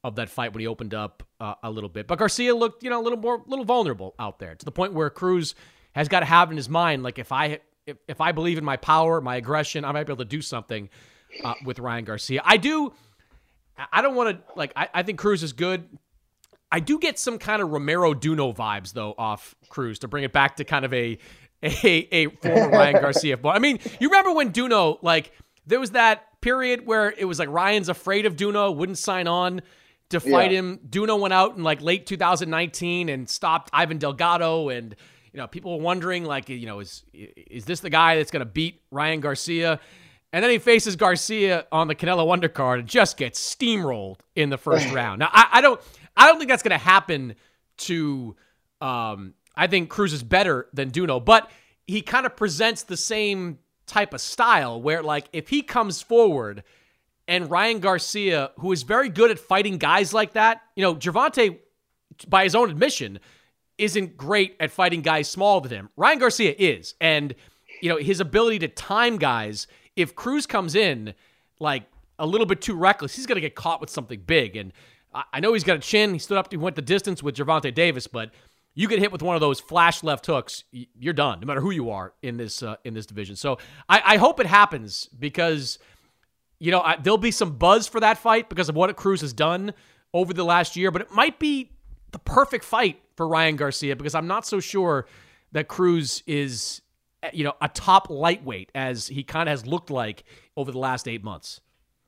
of that fight when he opened up uh, a little bit. But Garcia looked, you know, a little more, little vulnerable out there to the point where Cruz has got to have in his mind, like, if I if, if I believe in my power, my aggression, I might be able to do something uh, with Ryan Garcia. I do. I don't want to, like, I, I think Cruz is good. I do get some kind of Romero Duno vibes, though, off Cruz, to bring it back to kind of a a, a former Ryan Garcia. I mean, you remember when Duno, like, there was that period where it was like Ryan's afraid of Duno, wouldn't sign on to fight yeah. him. Duno went out in, like, late two thousand nineteen and stopped Ivan Delgado, and, you know, people were wondering, like, you know, is is this the guy that's going to beat Ryan Garcia? And then he faces Garcia on the Canelo undercard and just gets steamrolled in the first round. Now, I, I don't I don't think that's going to happen to um, – I think Cruz is better than Duno, but he kind of presents the same type of style where, like, if he comes forward and Ryan Garcia, who is very good at fighting guys like that, you know, Gervonta, by his own admission, isn't great at fighting guys smaller than him. Ryan Garcia is. And, you know, his ability to time guys, if Cruz comes in, like, a little bit too reckless, he's going to get caught with something big. And I know he's got a chin. He stood up, he went the distance with Gervonta Davis, but you get hit with one of those flash left hooks, you're done, no matter who you are in this uh, in this division. So I, I hope it happens because, you know, I, there'll be some buzz for that fight because of what Cruz has done over the last year, but it might be the perfect fight for Ryan Garcia because I'm not so sure that Cruz is, you know, a top lightweight as he kind of has looked like over the last eight months.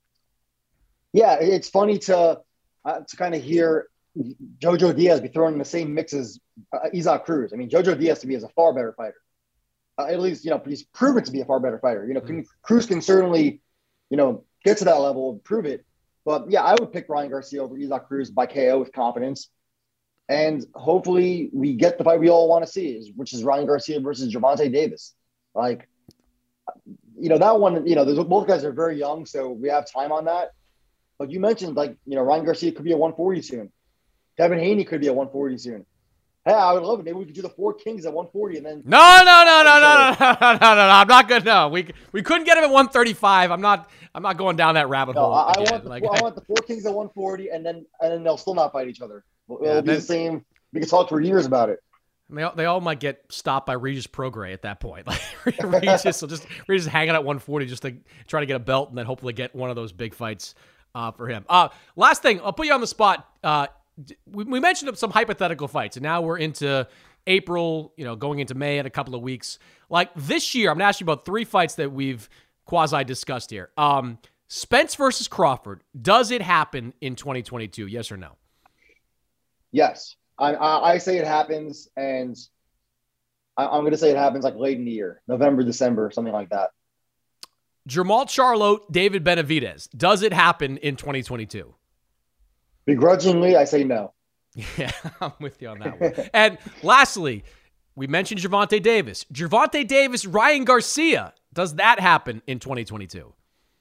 Yeah, it's funny to uh, to kind of hear Jojo Diaz be thrown in the same mix as uh, Isaac Cruz. I mean, Jojo Diaz to me is a far better fighter. Uh, at least, you know, he's proven to be a far better fighter. You know, mm-hmm. Cruz can certainly, you know, get to that level and prove it. But yeah, I would pick Ryan Garcia over Isaac Cruz by K O with confidence. And hopefully we get the fight we all want to see, is, which is Ryan Garcia versus Gervonta Davis. Like, you know, that one, you know, those, both guys are very young, so we have time on that. But you mentioned, like, you know, Ryan Garcia could be a one forty soon. Devin Haney could be a one forty soon. Hey, I would love it. Maybe we could do the four Kings at one forty and then. No, no, no, no, no, no, no, no, no, no. I'm not good. No, we we couldn't get him at one thirty-five. I'm not. I'm not going down that rabbit no, hole. I, I again. want the like, I want the four Kings at one forty, and then and then they'll still not fight each other. It'll yeah, be then, the same. We can talk for years about it. They all, they all might get stopped by Regis Prograis at that point. Like Regis will just Regis hanging at one forty just to try to get a belt and then hopefully get one of those big fights uh, for him. Uh, last thing, I'll put you on the spot. Uh, we, we mentioned some hypothetical fights, and now we're into April, you know, going into May in a couple of weeks. Like this year, I'm going to ask you about three fights that we've quasi-discussed here. Um, Spence versus Crawford. Does it happen in twenty twenty-two? Yes or no? Yes. I, I, I say it happens, and I, I'm going to say it happens like late in the year, November, December, something like that. Jermall Charlo, David Benavidez. Does it happen in twenty twenty-two? Begrudgingly, I say no. Yeah, I'm with you on that one. And lastly, we mentioned Gervonta Davis. Gervonta Davis, Ryan Garcia. Does that happen in twenty twenty-two?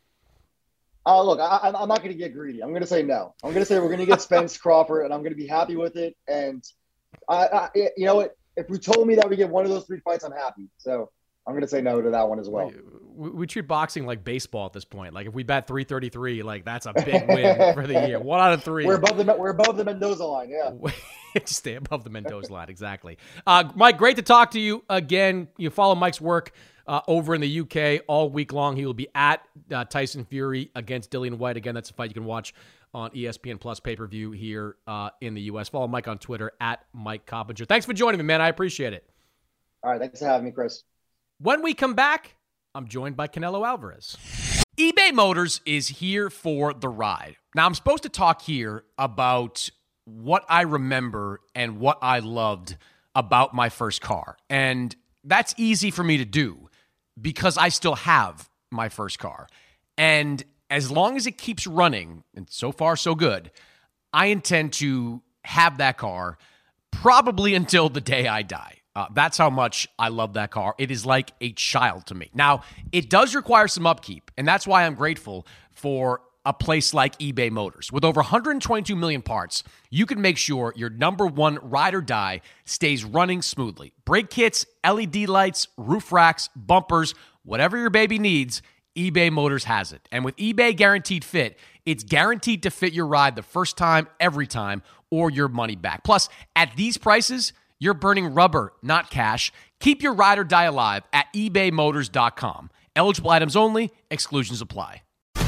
Uh, look, I, I'm not going to get greedy. I'm going to say no. I'm going to say we're going to get Spence Crawford, and I'm going to be happy with it. And, I, I, you know what? If you told me that we get one of those three fights, I'm happy. So I'm going to say no to that one as well. We, we treat boxing like baseball at this point. Like if we bet three thirty-three, like that's a big win for the year. One out of three. We're above the we're above the Mendoza line. Yeah. Stay above the Mendoza line. Exactly. Uh, Mike, great to talk to you again. You follow Mike's work uh, over in the U K all week long. He will be at uh, Tyson Fury against Dillian White. Again, that's a fight you can watch on E S P N Plus pay-per-view here uh, in the U S. Follow Mike on Twitter at Mike Coppinger. Thanks for joining me, man. I appreciate it. All right. Thanks for having me, Chris. When we come back, I'm joined by Canelo Alvarez. eBay Motors is here for the ride. Now, I'm supposed to talk here about what I remember and what I loved about my first car. And that's easy for me to do because I still have my first car. And as long as it keeps running, and so far so good, I intend to have that car probably until the day I die. Uh, that's how much I love that car. It is like a child to me. Now, it does require some upkeep, and that's why I'm grateful for a place like eBay Motors. With over one hundred twenty-two million parts, you can make sure your number one ride or die stays running smoothly. Brake kits, L E D lights, roof racks, bumpers, whatever your baby needs, eBay Motors has it. And with eBay Guaranteed Fit, It's guaranteed to fit your ride the first time, every time, or your money back. Plus, at these prices, you're burning rubber, not cash. Keep your ride or die alive at ebay motors dot com. Eligible items only. Exclusions apply.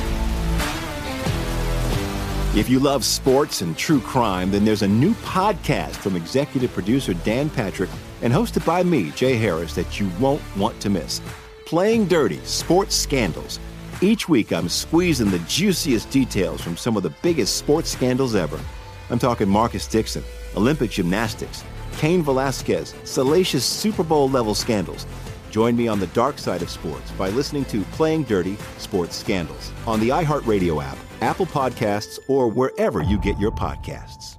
If you love sports and true crime, then there's a new podcast from executive producer Dan Patrick and hosted by me, Jay Harris, that you won't want to miss. Playing Dirty: Sports Scandals. Each week, I'm squeezing the juiciest details from some of the biggest sports scandals ever. I'm talking Marcus Dixon, Olympic gymnastics, Cain Velasquez, salacious Super Bowl-level scandals. Join me on the dark side of sports by listening to Playing Dirty: Sports Scandals on the iHeartRadio app, Apple Podcasts, or wherever you get your podcasts.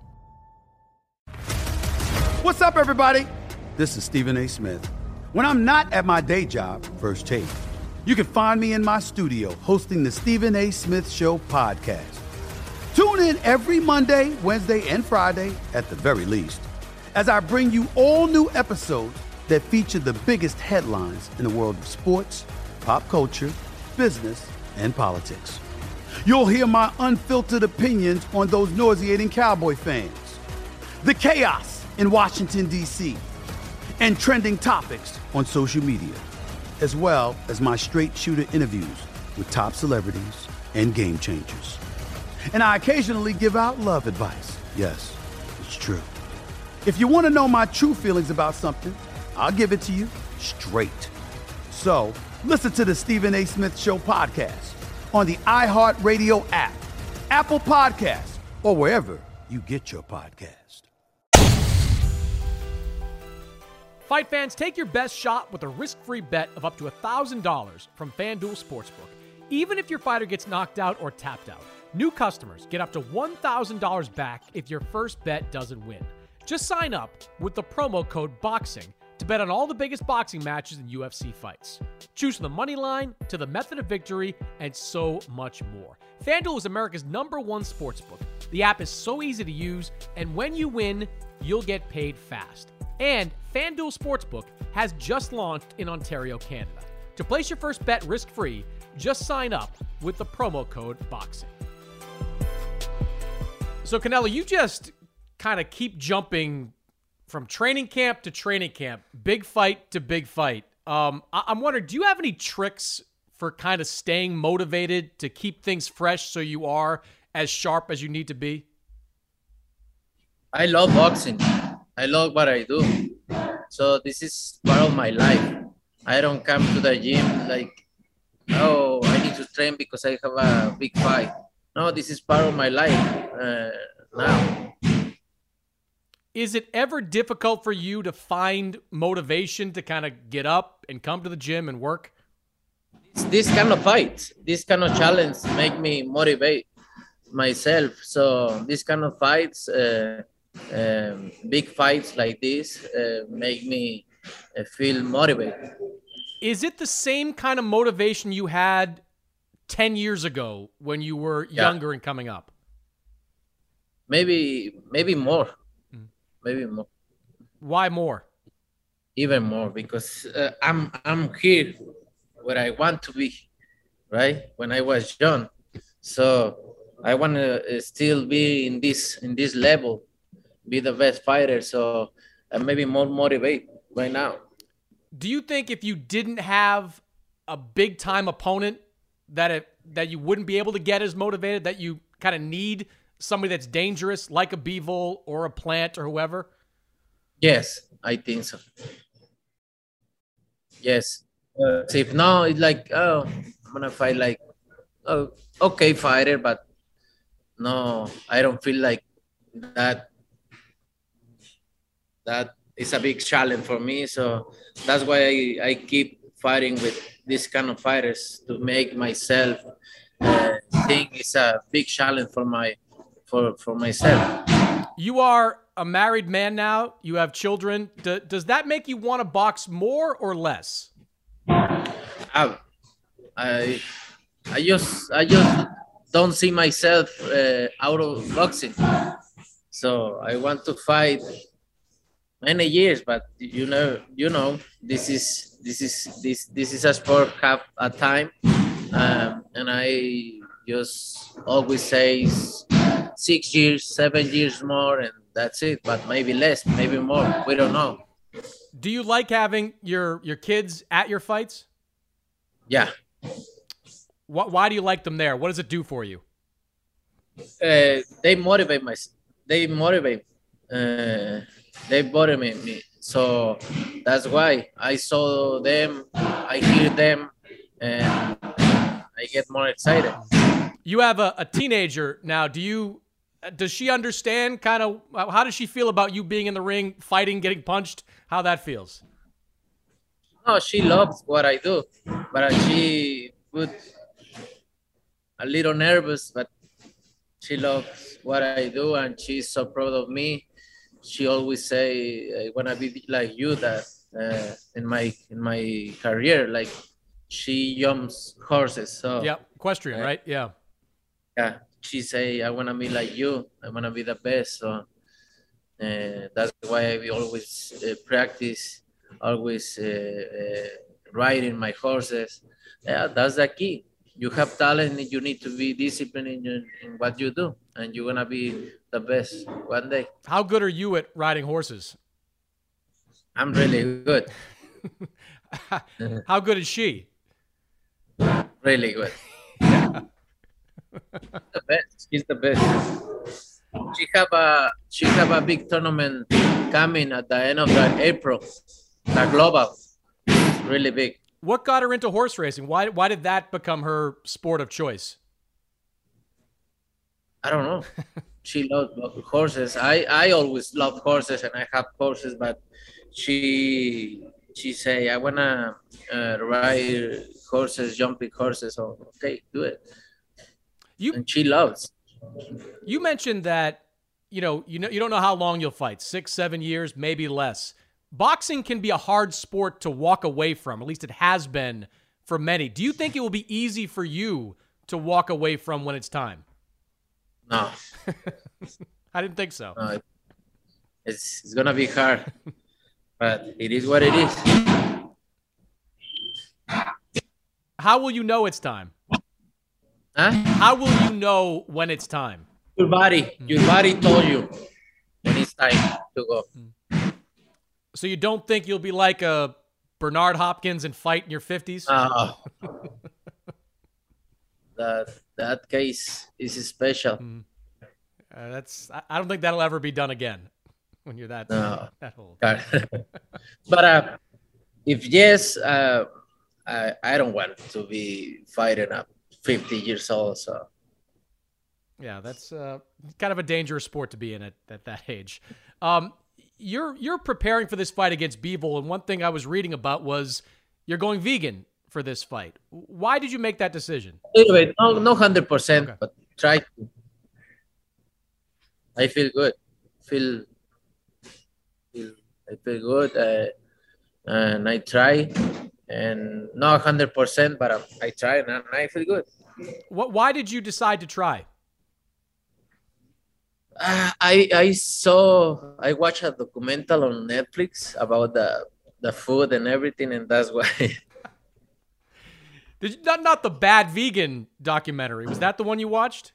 What's up, everybody? This is Stephen A. Smith. When I'm not at my day job, First Take, you can find me in my studio hosting the Stephen A. Smith Show podcast. Tune in every Monday, Wednesday, and Friday, at the very least, as I bring you all new episodes that feature the biggest headlines in the world of sports, pop culture, business, and politics. You'll hear my unfiltered opinions on those nauseating Cowboy fans, the chaos in Washington, D C, and trending topics on social media, as well as my straight shooter interviews with top celebrities and game changers. And I occasionally give out love advice. Yes, it's true. If you want to know my true feelings about something, I'll give it to you straight. So listen to the Stephen A. Smith Show podcast on the iHeartRadio app, Apple Podcasts, or wherever you get your podcast. Fight fans, take your best shot with a risk-free bet of up to one thousand dollars from FanDuel Sportsbook. Even if your fighter gets knocked out or tapped out, new customers get up to one thousand dollars back if your first bet doesn't win. Just sign up with the promo code BOXING to bet on all the biggest boxing matches and U F C fights. Choose from the money line to the method of victory and so much more. FanDuel is America's number one sportsbook. The app is so easy to use, and when you win, you'll get paid fast. And FanDuel Sportsbook has just launched in Ontario, Canada. To place your first bet risk-free, just sign up with the promo code BOXING. So, Canelo, you just kind of keep jumping from training camp to training camp, big fight to big fight. Um, I- I'm wondering, do you have any tricks for kind of staying motivated to keep things fresh so you are as sharp as you need to be? I love boxing. I love what I do. So this is part of my life. I don't come to the gym like, oh, I need to train because I have a big fight. No, this is part of my life uh, now. Is it ever difficult for you to find motivation to kind of get up and come to the gym and work? It's this kind of fights, this kind of challenge make me motivate myself. So this kind of fights, uh, um, big fights like this, uh, make me uh, feel motivated. Is it the same kind of motivation you had ten years ago when you were Yeah. younger and coming up? Maybe, maybe more. Maybe more. Why more? Even more, because uh, I'm I'm here where I want to be, right? When I was young, so I want to still be in this in this level, be the best fighter. So I'm maybe more motivated right now. Do you think if you didn't have a big time opponent that it that you wouldn't be able to get as motivated? That you kind of need somebody that's dangerous, like a Bivol or a Plant or whoever? Yes, I think so. Yes. Uh, so if now it's like, oh, I'm gonna fight like, oh, okay, fighter, but no, I don't feel like that. That is a big challenge for me. So that's why I, I keep fighting with this kind of fighters to make myself uh, think it's a big challenge for my for for myself. You are a married man now. You have children. D- does that make you want to box more or less? I, I, I just, I just don't see myself uh, out of boxing. So I want to fight many years, but you know, you know, this is, this is, this, this is a sport have a time, um, and I, you just always says six years, seven years more, and that's it. But maybe less, maybe more. We don't know. Do you like having your your kids at your fights? Yeah. Why, why do you like them there? What does it do for you? Uh, they motivate my. They motivate. Uh, they motivate me. So that's why I saw them. I hear them, and I get more excited. You have a, a teenager now. Do you? Does she understand kind of how does she feel about you being in the ring, fighting, getting punched? How that feels? No, she loves what I do, but she would a little nervous, but she loves what I do, and she's so proud of me. She always say, "I wanna be like you." That uh, in my in my career, like she jumps horses. So yeah, equestrian, uh, right? Yeah, yeah. She say, "I wanna be like you. I wanna be the best." So uh, that's why we always uh, practice, always uh, uh, riding my horses. Yeah, that's the key. You have talent, and you need to be disciplined in, in what you do, and you're gonna be the best one day. How good are you at riding horses? I'm really good. How good is she? Really good. Yeah. The best. She's the best. She have a she have a big tournament coming at the end of the April. The global, really big. What got her into horse racing? Why why did that become her sport of choice? I don't know. She loves horses. I, I always love horses, and I have horses, but she she say, I wanna uh, ride horses, jumping horses. So okay, do it. You, and she loves. You mentioned that you know you know you don't know how long you'll fight. Six, seven years, maybe less. Boxing can be a hard sport to walk away from. At least it has been for many. Do you think it will be easy for you to walk away from when it's time? No. I didn't think so. No, it's it's gonna be hard, but it is what it is. How will you know it's time? Huh? How will you know when it's time? Your body, your body told you when it's time to go. So you don't think you'll be like a Bernard Hopkins and fight in your fifties? Uh, that that case is special. Mm. Uh, that's. I don't think that'll ever be done again when you're that no. that old. But uh, if yes, uh, I I don't want to be fighting up fifty years old. So yeah, that's uh, kind of a dangerous sport to be in at, at that age. Um, you're you're preparing for this fight against Bivol, and one thing I was reading about was you're going vegan for this fight. Why did you make that decision? A little bit, no, no, hundred percent, but try to. I feel good. Feel, feel I feel good, uh, and I try, and not hundred percent, but I, I try, and I feel good. What? Why did you decide to try? Uh, I I saw I watched a documental on Netflix about the the food and everything, and that's why. Did you, not not the Bad Vegan documentary? Was that the one you watched?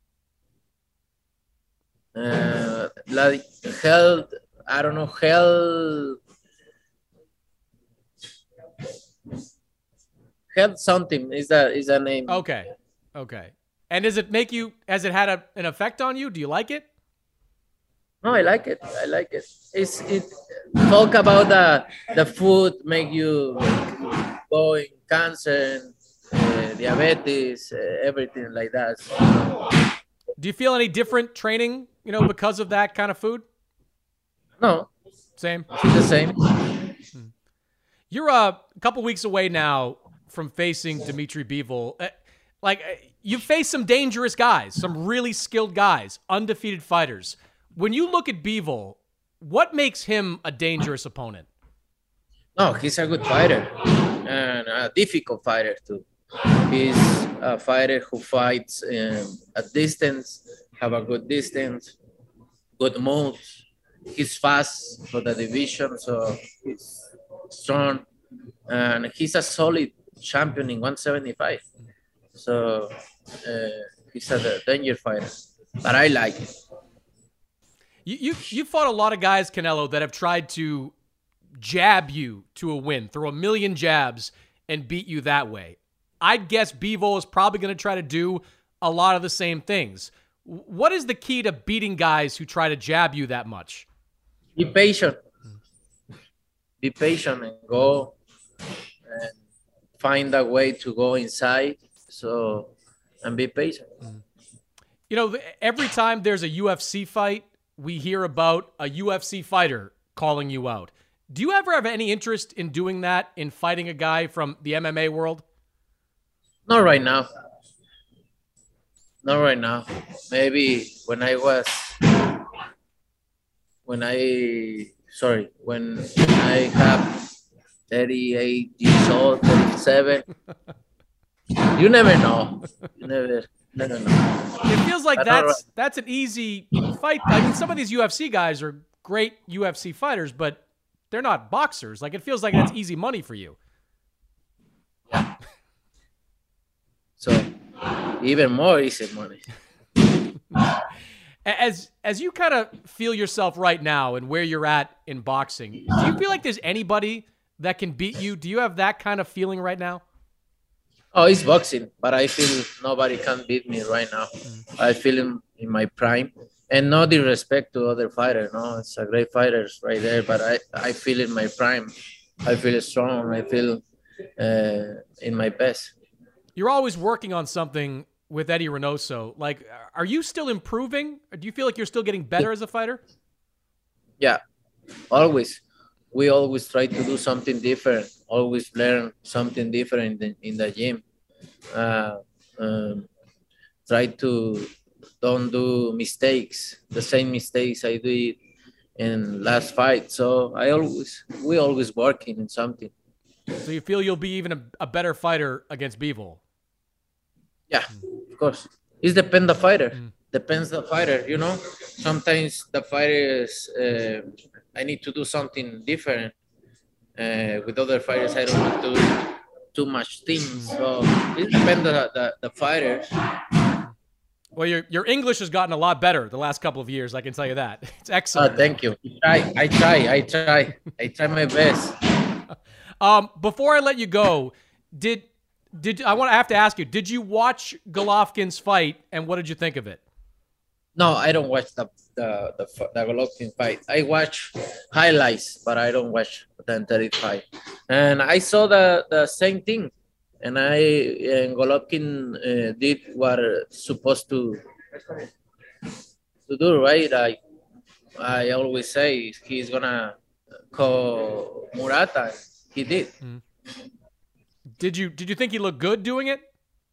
Uh, like health, I don't know, health, health something is that is a name. Okay, okay. And does it make you? Has it had a, an effect on you? Do you like it? No, I like it. I like it. It's it. Talk about the the food make you go in cancer, uh, diabetes, uh, everything like that. So, do you feel any different training, you know, because of that kind of food? No. Same? It's the same. Hmm. You're uh, a couple weeks away now from facing Dimitri Bivol. Uh, like, uh, you face some dangerous guys, some really skilled guys, undefeated fighters. When you look at Bivol, what makes him a dangerous opponent? No, he's a good fighter and a difficult fighter too. He's a fighter who fights um, at distance, have a good distance, good moves. He's fast for the division, so he's strong. And he's a solid champion in one seventy-five. So uh, he's a danger fighter, but I like it. You, you you fought a lot of guys, Canelo, that have tried to jab you to a win, throw a million jabs and beat you that way. I'd guess Bivol is probably going to try to do a lot of the same things. What is the key to beating guys who try to jab you that much? Be patient. Be patient and go and find a way to go inside. So, and be patient. You know, every time there's a U F C fight, we hear about a U F C fighter calling you out. Do you ever have any interest in doing that, in fighting a guy from the M M A world? Not right now. Not right now. Maybe when I was, when I, sorry, when I have thirty-eight years old, thirty-seven, you never know. You never, never know. It feels like But that's right. that's an easy fight. I mean, some of these U F C guys are great U F C fighters, but they're not boxers. Like, it feels like that's easy money for you. Yeah. So, even more easy money. As as you kind of feel yourself right now and where you're at in boxing, do you feel like there's anybody that can beat you? Do you have that kind of feeling right now? Oh, it's boxing, but I feel nobody can beat me right now. I feel in, in my prime. And no disrespect to other fighters, no, it's a great fighters right there, but I, I feel in my prime. I feel strong. I feel uh, in my best. You're always working on something with Eddie Reynoso. Like, are you still improving? Or do you feel like you're still getting better as a fighter? Yeah, always. We always try to do something different, always learn something different in, in the gym. Uh, um, try to don't do mistakes, the same mistakes I did in last fight. So I always, we always working in something. So you feel you'll be even a, a better fighter against Bivol? Yeah, of course. It depends the fighter. Mm. Depends the fighter, you know. Sometimes the fighters, uh, I need to do something different. Uh, with other fighters, I don't want to do too much things. So it depends the, the, the fighters. Well, your your English has gotten a lot better the last couple of years. I can tell you that. It's excellent. Oh, thank you. I try. I try. I try. I try my best. um, before I let you go, did did I want to have to ask you? Did you watch Golovkin's fight, and what did you think of it? No, I don't watch the the the, the Golovkin fight. I watch highlights, but I don't watch the entire fight. And I saw the the same thing. And I and Golovkin uh, did what supposed to to do, right? I I always say he's gonna call Murata. He did. Mm. Did you did you think he looked good doing it?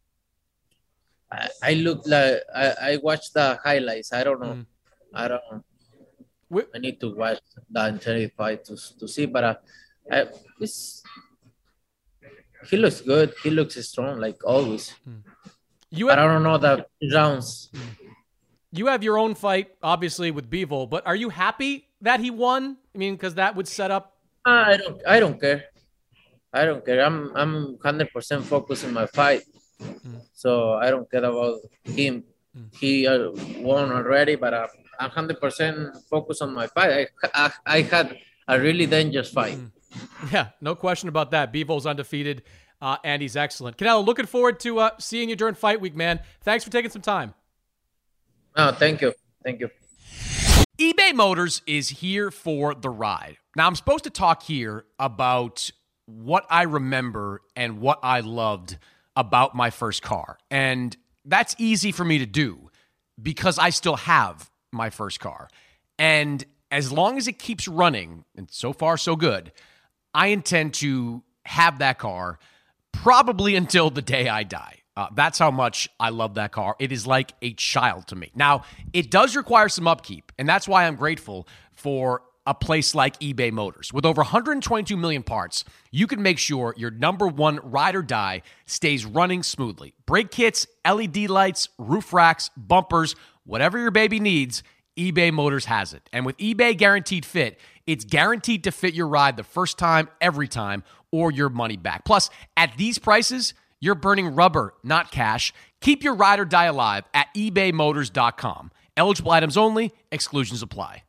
I, I look like I, I watched the highlights. I don't know. Mm. I don't know. What? I need to watch the entire fight to to see, but uh, I, it's. He looks good. He looks strong, like always. You have, but I don't know the rounds. You have your own fight, obviously, with Bivol, but are you happy that he won? I mean, because that would set up. I don't. I don't care. I don't care. I'm. I'm one hundred percent focused on my fight, mm. so I don't care about him. Mm. He uh, won already, but I'm one hundred percent focused on my fight. I, I, I had a really dangerous fight. Mm. Yeah, no question about that. Bivol's undefeated, uh, and he's excellent. Canelo, looking forward to uh, seeing you during Fight Week, man. Thanks for taking some time. Oh, thank you. Thank you. eBay Motors is here for the ride. Now, I'm supposed to talk here about what I remember and what I loved about my first car. And that's easy for me to do because I still have my first car. And as long as it keeps running, and so far so good, I intend to have that car probably until the day I die. Uh, that's how much I love that car. It is like a child to me. Now, it does require some upkeep, and that's why I'm grateful for a place like eBay Motors. With over one hundred twenty-two million parts, you can make sure your number one ride or die stays running smoothly. Brake kits, L E D lights, roof racks, bumpers, whatever your baby needs, eBay Motors has it. And with eBay Guaranteed Fit, it's guaranteed to fit your ride the first time, every time, or your money back. Plus, at these prices, You're burning rubber, not cash. Keep your ride or die alive at ebay motors dot com. Eligible items only. Exclusions apply.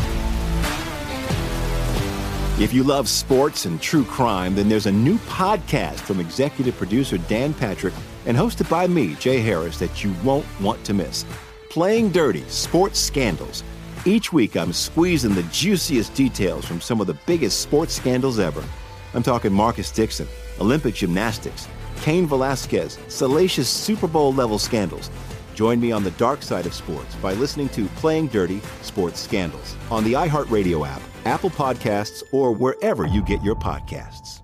If you love sports and true crime, then there's a new podcast from executive producer Dan Patrick and hosted by me, Jay Harris, that you won't want to miss. Playing Dirty: Sports Scandals. Each week, I'm squeezing the juiciest details from some of the biggest sports scandals ever. I'm talking Marcus Dixon, Olympic gymnastics, Cain Velasquez, salacious Super Bowl-level scandals. Join me on the dark side of sports by listening to Playing Dirty: Sports Scandals on the iHeartRadio app, Apple Podcasts, or wherever you get your podcasts.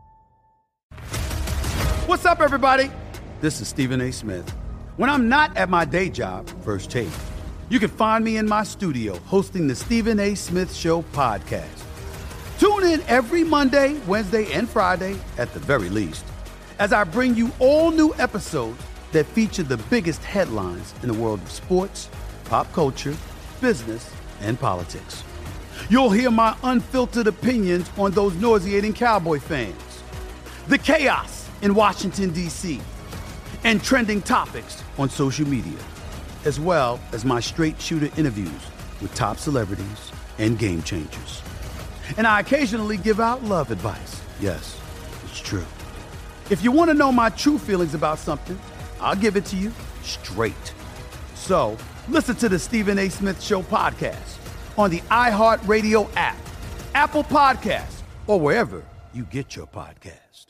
What's up, everybody? This is Stephen A. Smith. When I'm not at my day job, First Take, you can find me in my studio hosting the Stephen A. Smith Show podcast. Tune in every Monday, Wednesday, and Friday, at the very least, as I bring you all new episodes that feature the biggest headlines in the world of sports, pop culture, business, and politics. You'll hear my unfiltered opinions on those nauseating Cowboy fans, the chaos in Washington, D C, and trending topics on social media, as well as my straight shooter interviews with top celebrities and game changers. And I occasionally give out love advice. Yes, it's true. If you want to know my true feelings about something, I'll give it to you straight. So, listen to the Stephen A. Smith Show podcast on the iHeartRadio app, Apple Podcasts, or wherever you get your podcast.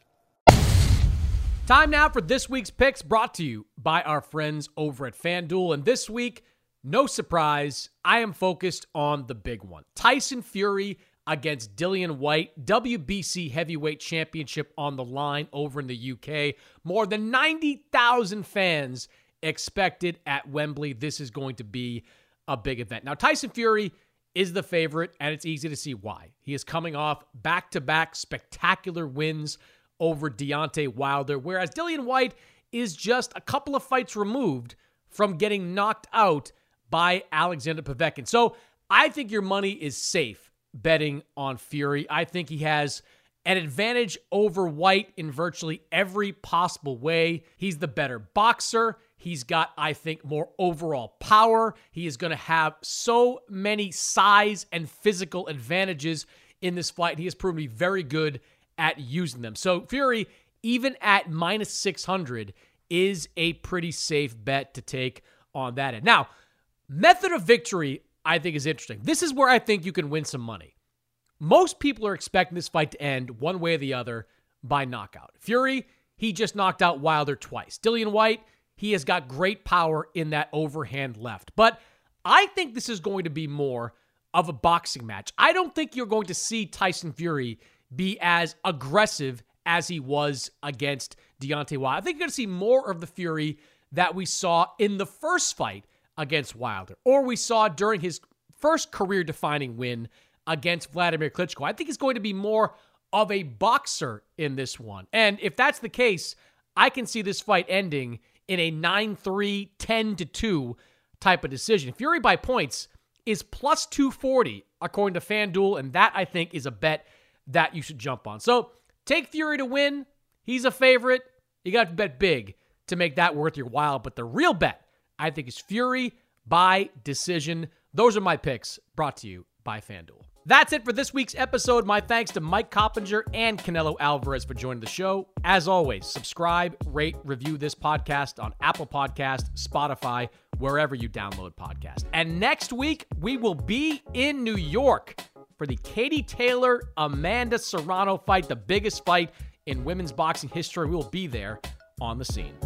Time now for this week's picks, brought to you by our friends over at FanDuel. And this week, no surprise, I am focused on the big one. Tyson Fury against Dillian Whyte, W B C Heavyweight Championship on the line over in the U K. More than ninety thousand fans expected at Wembley. This is going to be a big event. Now, Tyson Fury is the favorite, and it's easy to see why. He is coming off back-to-back spectacular wins over Deontay Wilder, whereas Dillian Whyte is just a couple of fights removed from getting knocked out by Alexander Povetkin. So I think your money is safe betting on Fury. I think he has an advantage over Whyte in virtually every possible way. He's the better boxer. He's got, I think, more overall power. He is going to have so many size and physical advantages in this fight. He has proven to be very good at using them. So Fury, even at minus six hundred, is a pretty safe bet to take on that end. Now, method of victory, I think, is interesting. This is where I think you can win some money. Most people are expecting this fight to end one way or the other by knockout. Fury, he just knocked out Wilder twice. Dillian Whyte, he has got great power in that overhand left. But I think this is going to be more of a boxing match. I don't think you're going to see Tyson Fury be as aggressive as he was against Deontay Wilder. I think you're going to see more of the Fury that we saw in the first fight against Wilder, or we saw during his first career-defining win against Vladimir Klitschko. I think he's going to be more of a boxer in this one. And if that's the case, I can see this fight ending in a nine three, ten to two type of decision. Fury by points is plus two forty according to FanDuel, and that, I think, is a bet that you should jump on. So take Fury to win. He's a favorite. You got to bet big to make that worth your while. But the real bet, I think, is Fury by decision. Those are my picks, brought to you by FanDuel. That's it for this week's episode. My thanks to Mike Coppinger and Canelo Alvarez for joining the show. As always, subscribe, rate, review this podcast on Apple Podcasts, Spotify, wherever you download podcasts. And next week, we will be in New York for the Katie Taylor-Amanda Serrano fight, the biggest fight in women's boxing history. We will be there on the scene.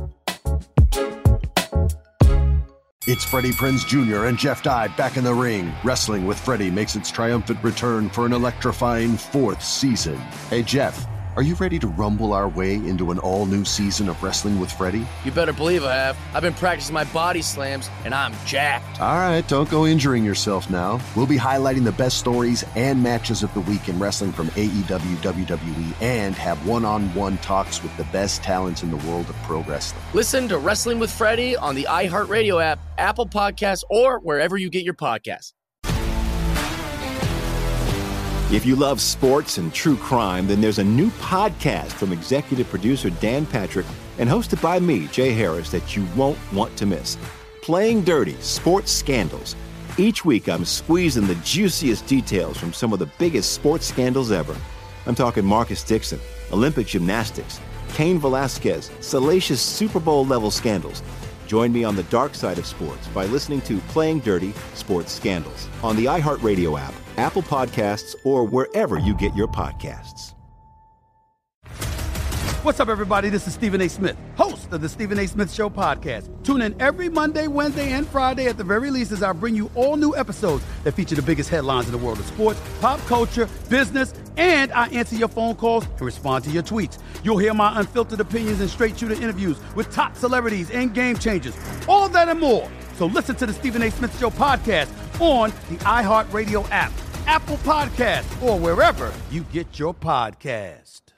It's Freddie Prinze Junior and Jeff Dye back in the ring. Wrestling with Freddie makes its triumphant return for an electrifying fourth season. Hey, Jeff, are you ready to rumble our way into an all-new season of Wrestling with Freddie? You better believe I have. I've been practicing my body slams, and I'm jacked. All right, don't go injuring yourself now. We'll be highlighting the best stories and matches of the week in wrestling from A E W, W W E, and have one-on-one talks with the best talents in the world of pro wrestling. Listen to Wrestling with Freddie on the iHeartRadio app, Apple Podcasts, or wherever you get your podcasts. If you love sports and true crime, then there's a new podcast from executive producer Dan Patrick and hosted by me, Jay Harris, that you won't want to miss. Playing Dirty: Sports Scandals. Each week, I'm squeezing the juiciest details from some of the biggest sports scandals ever. I'm talking Marcus Dixon, Olympic gymnastics, Cain Velasquez, salacious Super Bowl-level scandals. Join me on the dark side of sports by listening to Playing Dirty: Sports Scandals on the iHeartRadio app, Apple Podcasts, or wherever you get your podcasts. What's up, everybody? This is Stephen A. Smith, host of the Stephen A. Smith Show podcast. Tune in every Monday, Wednesday, and Friday at the very least as I bring you all new episodes that feature the biggest headlines in the world of sports, pop culture, business, and I answer your phone calls and respond to your tweets. You'll hear my unfiltered opinions and straight-shooter interviews with top celebrities and game changers. All that and more. So listen to the Stephen A. Smith Show podcast on the iHeartRadio app, Apple Podcasts, or wherever you get your podcast.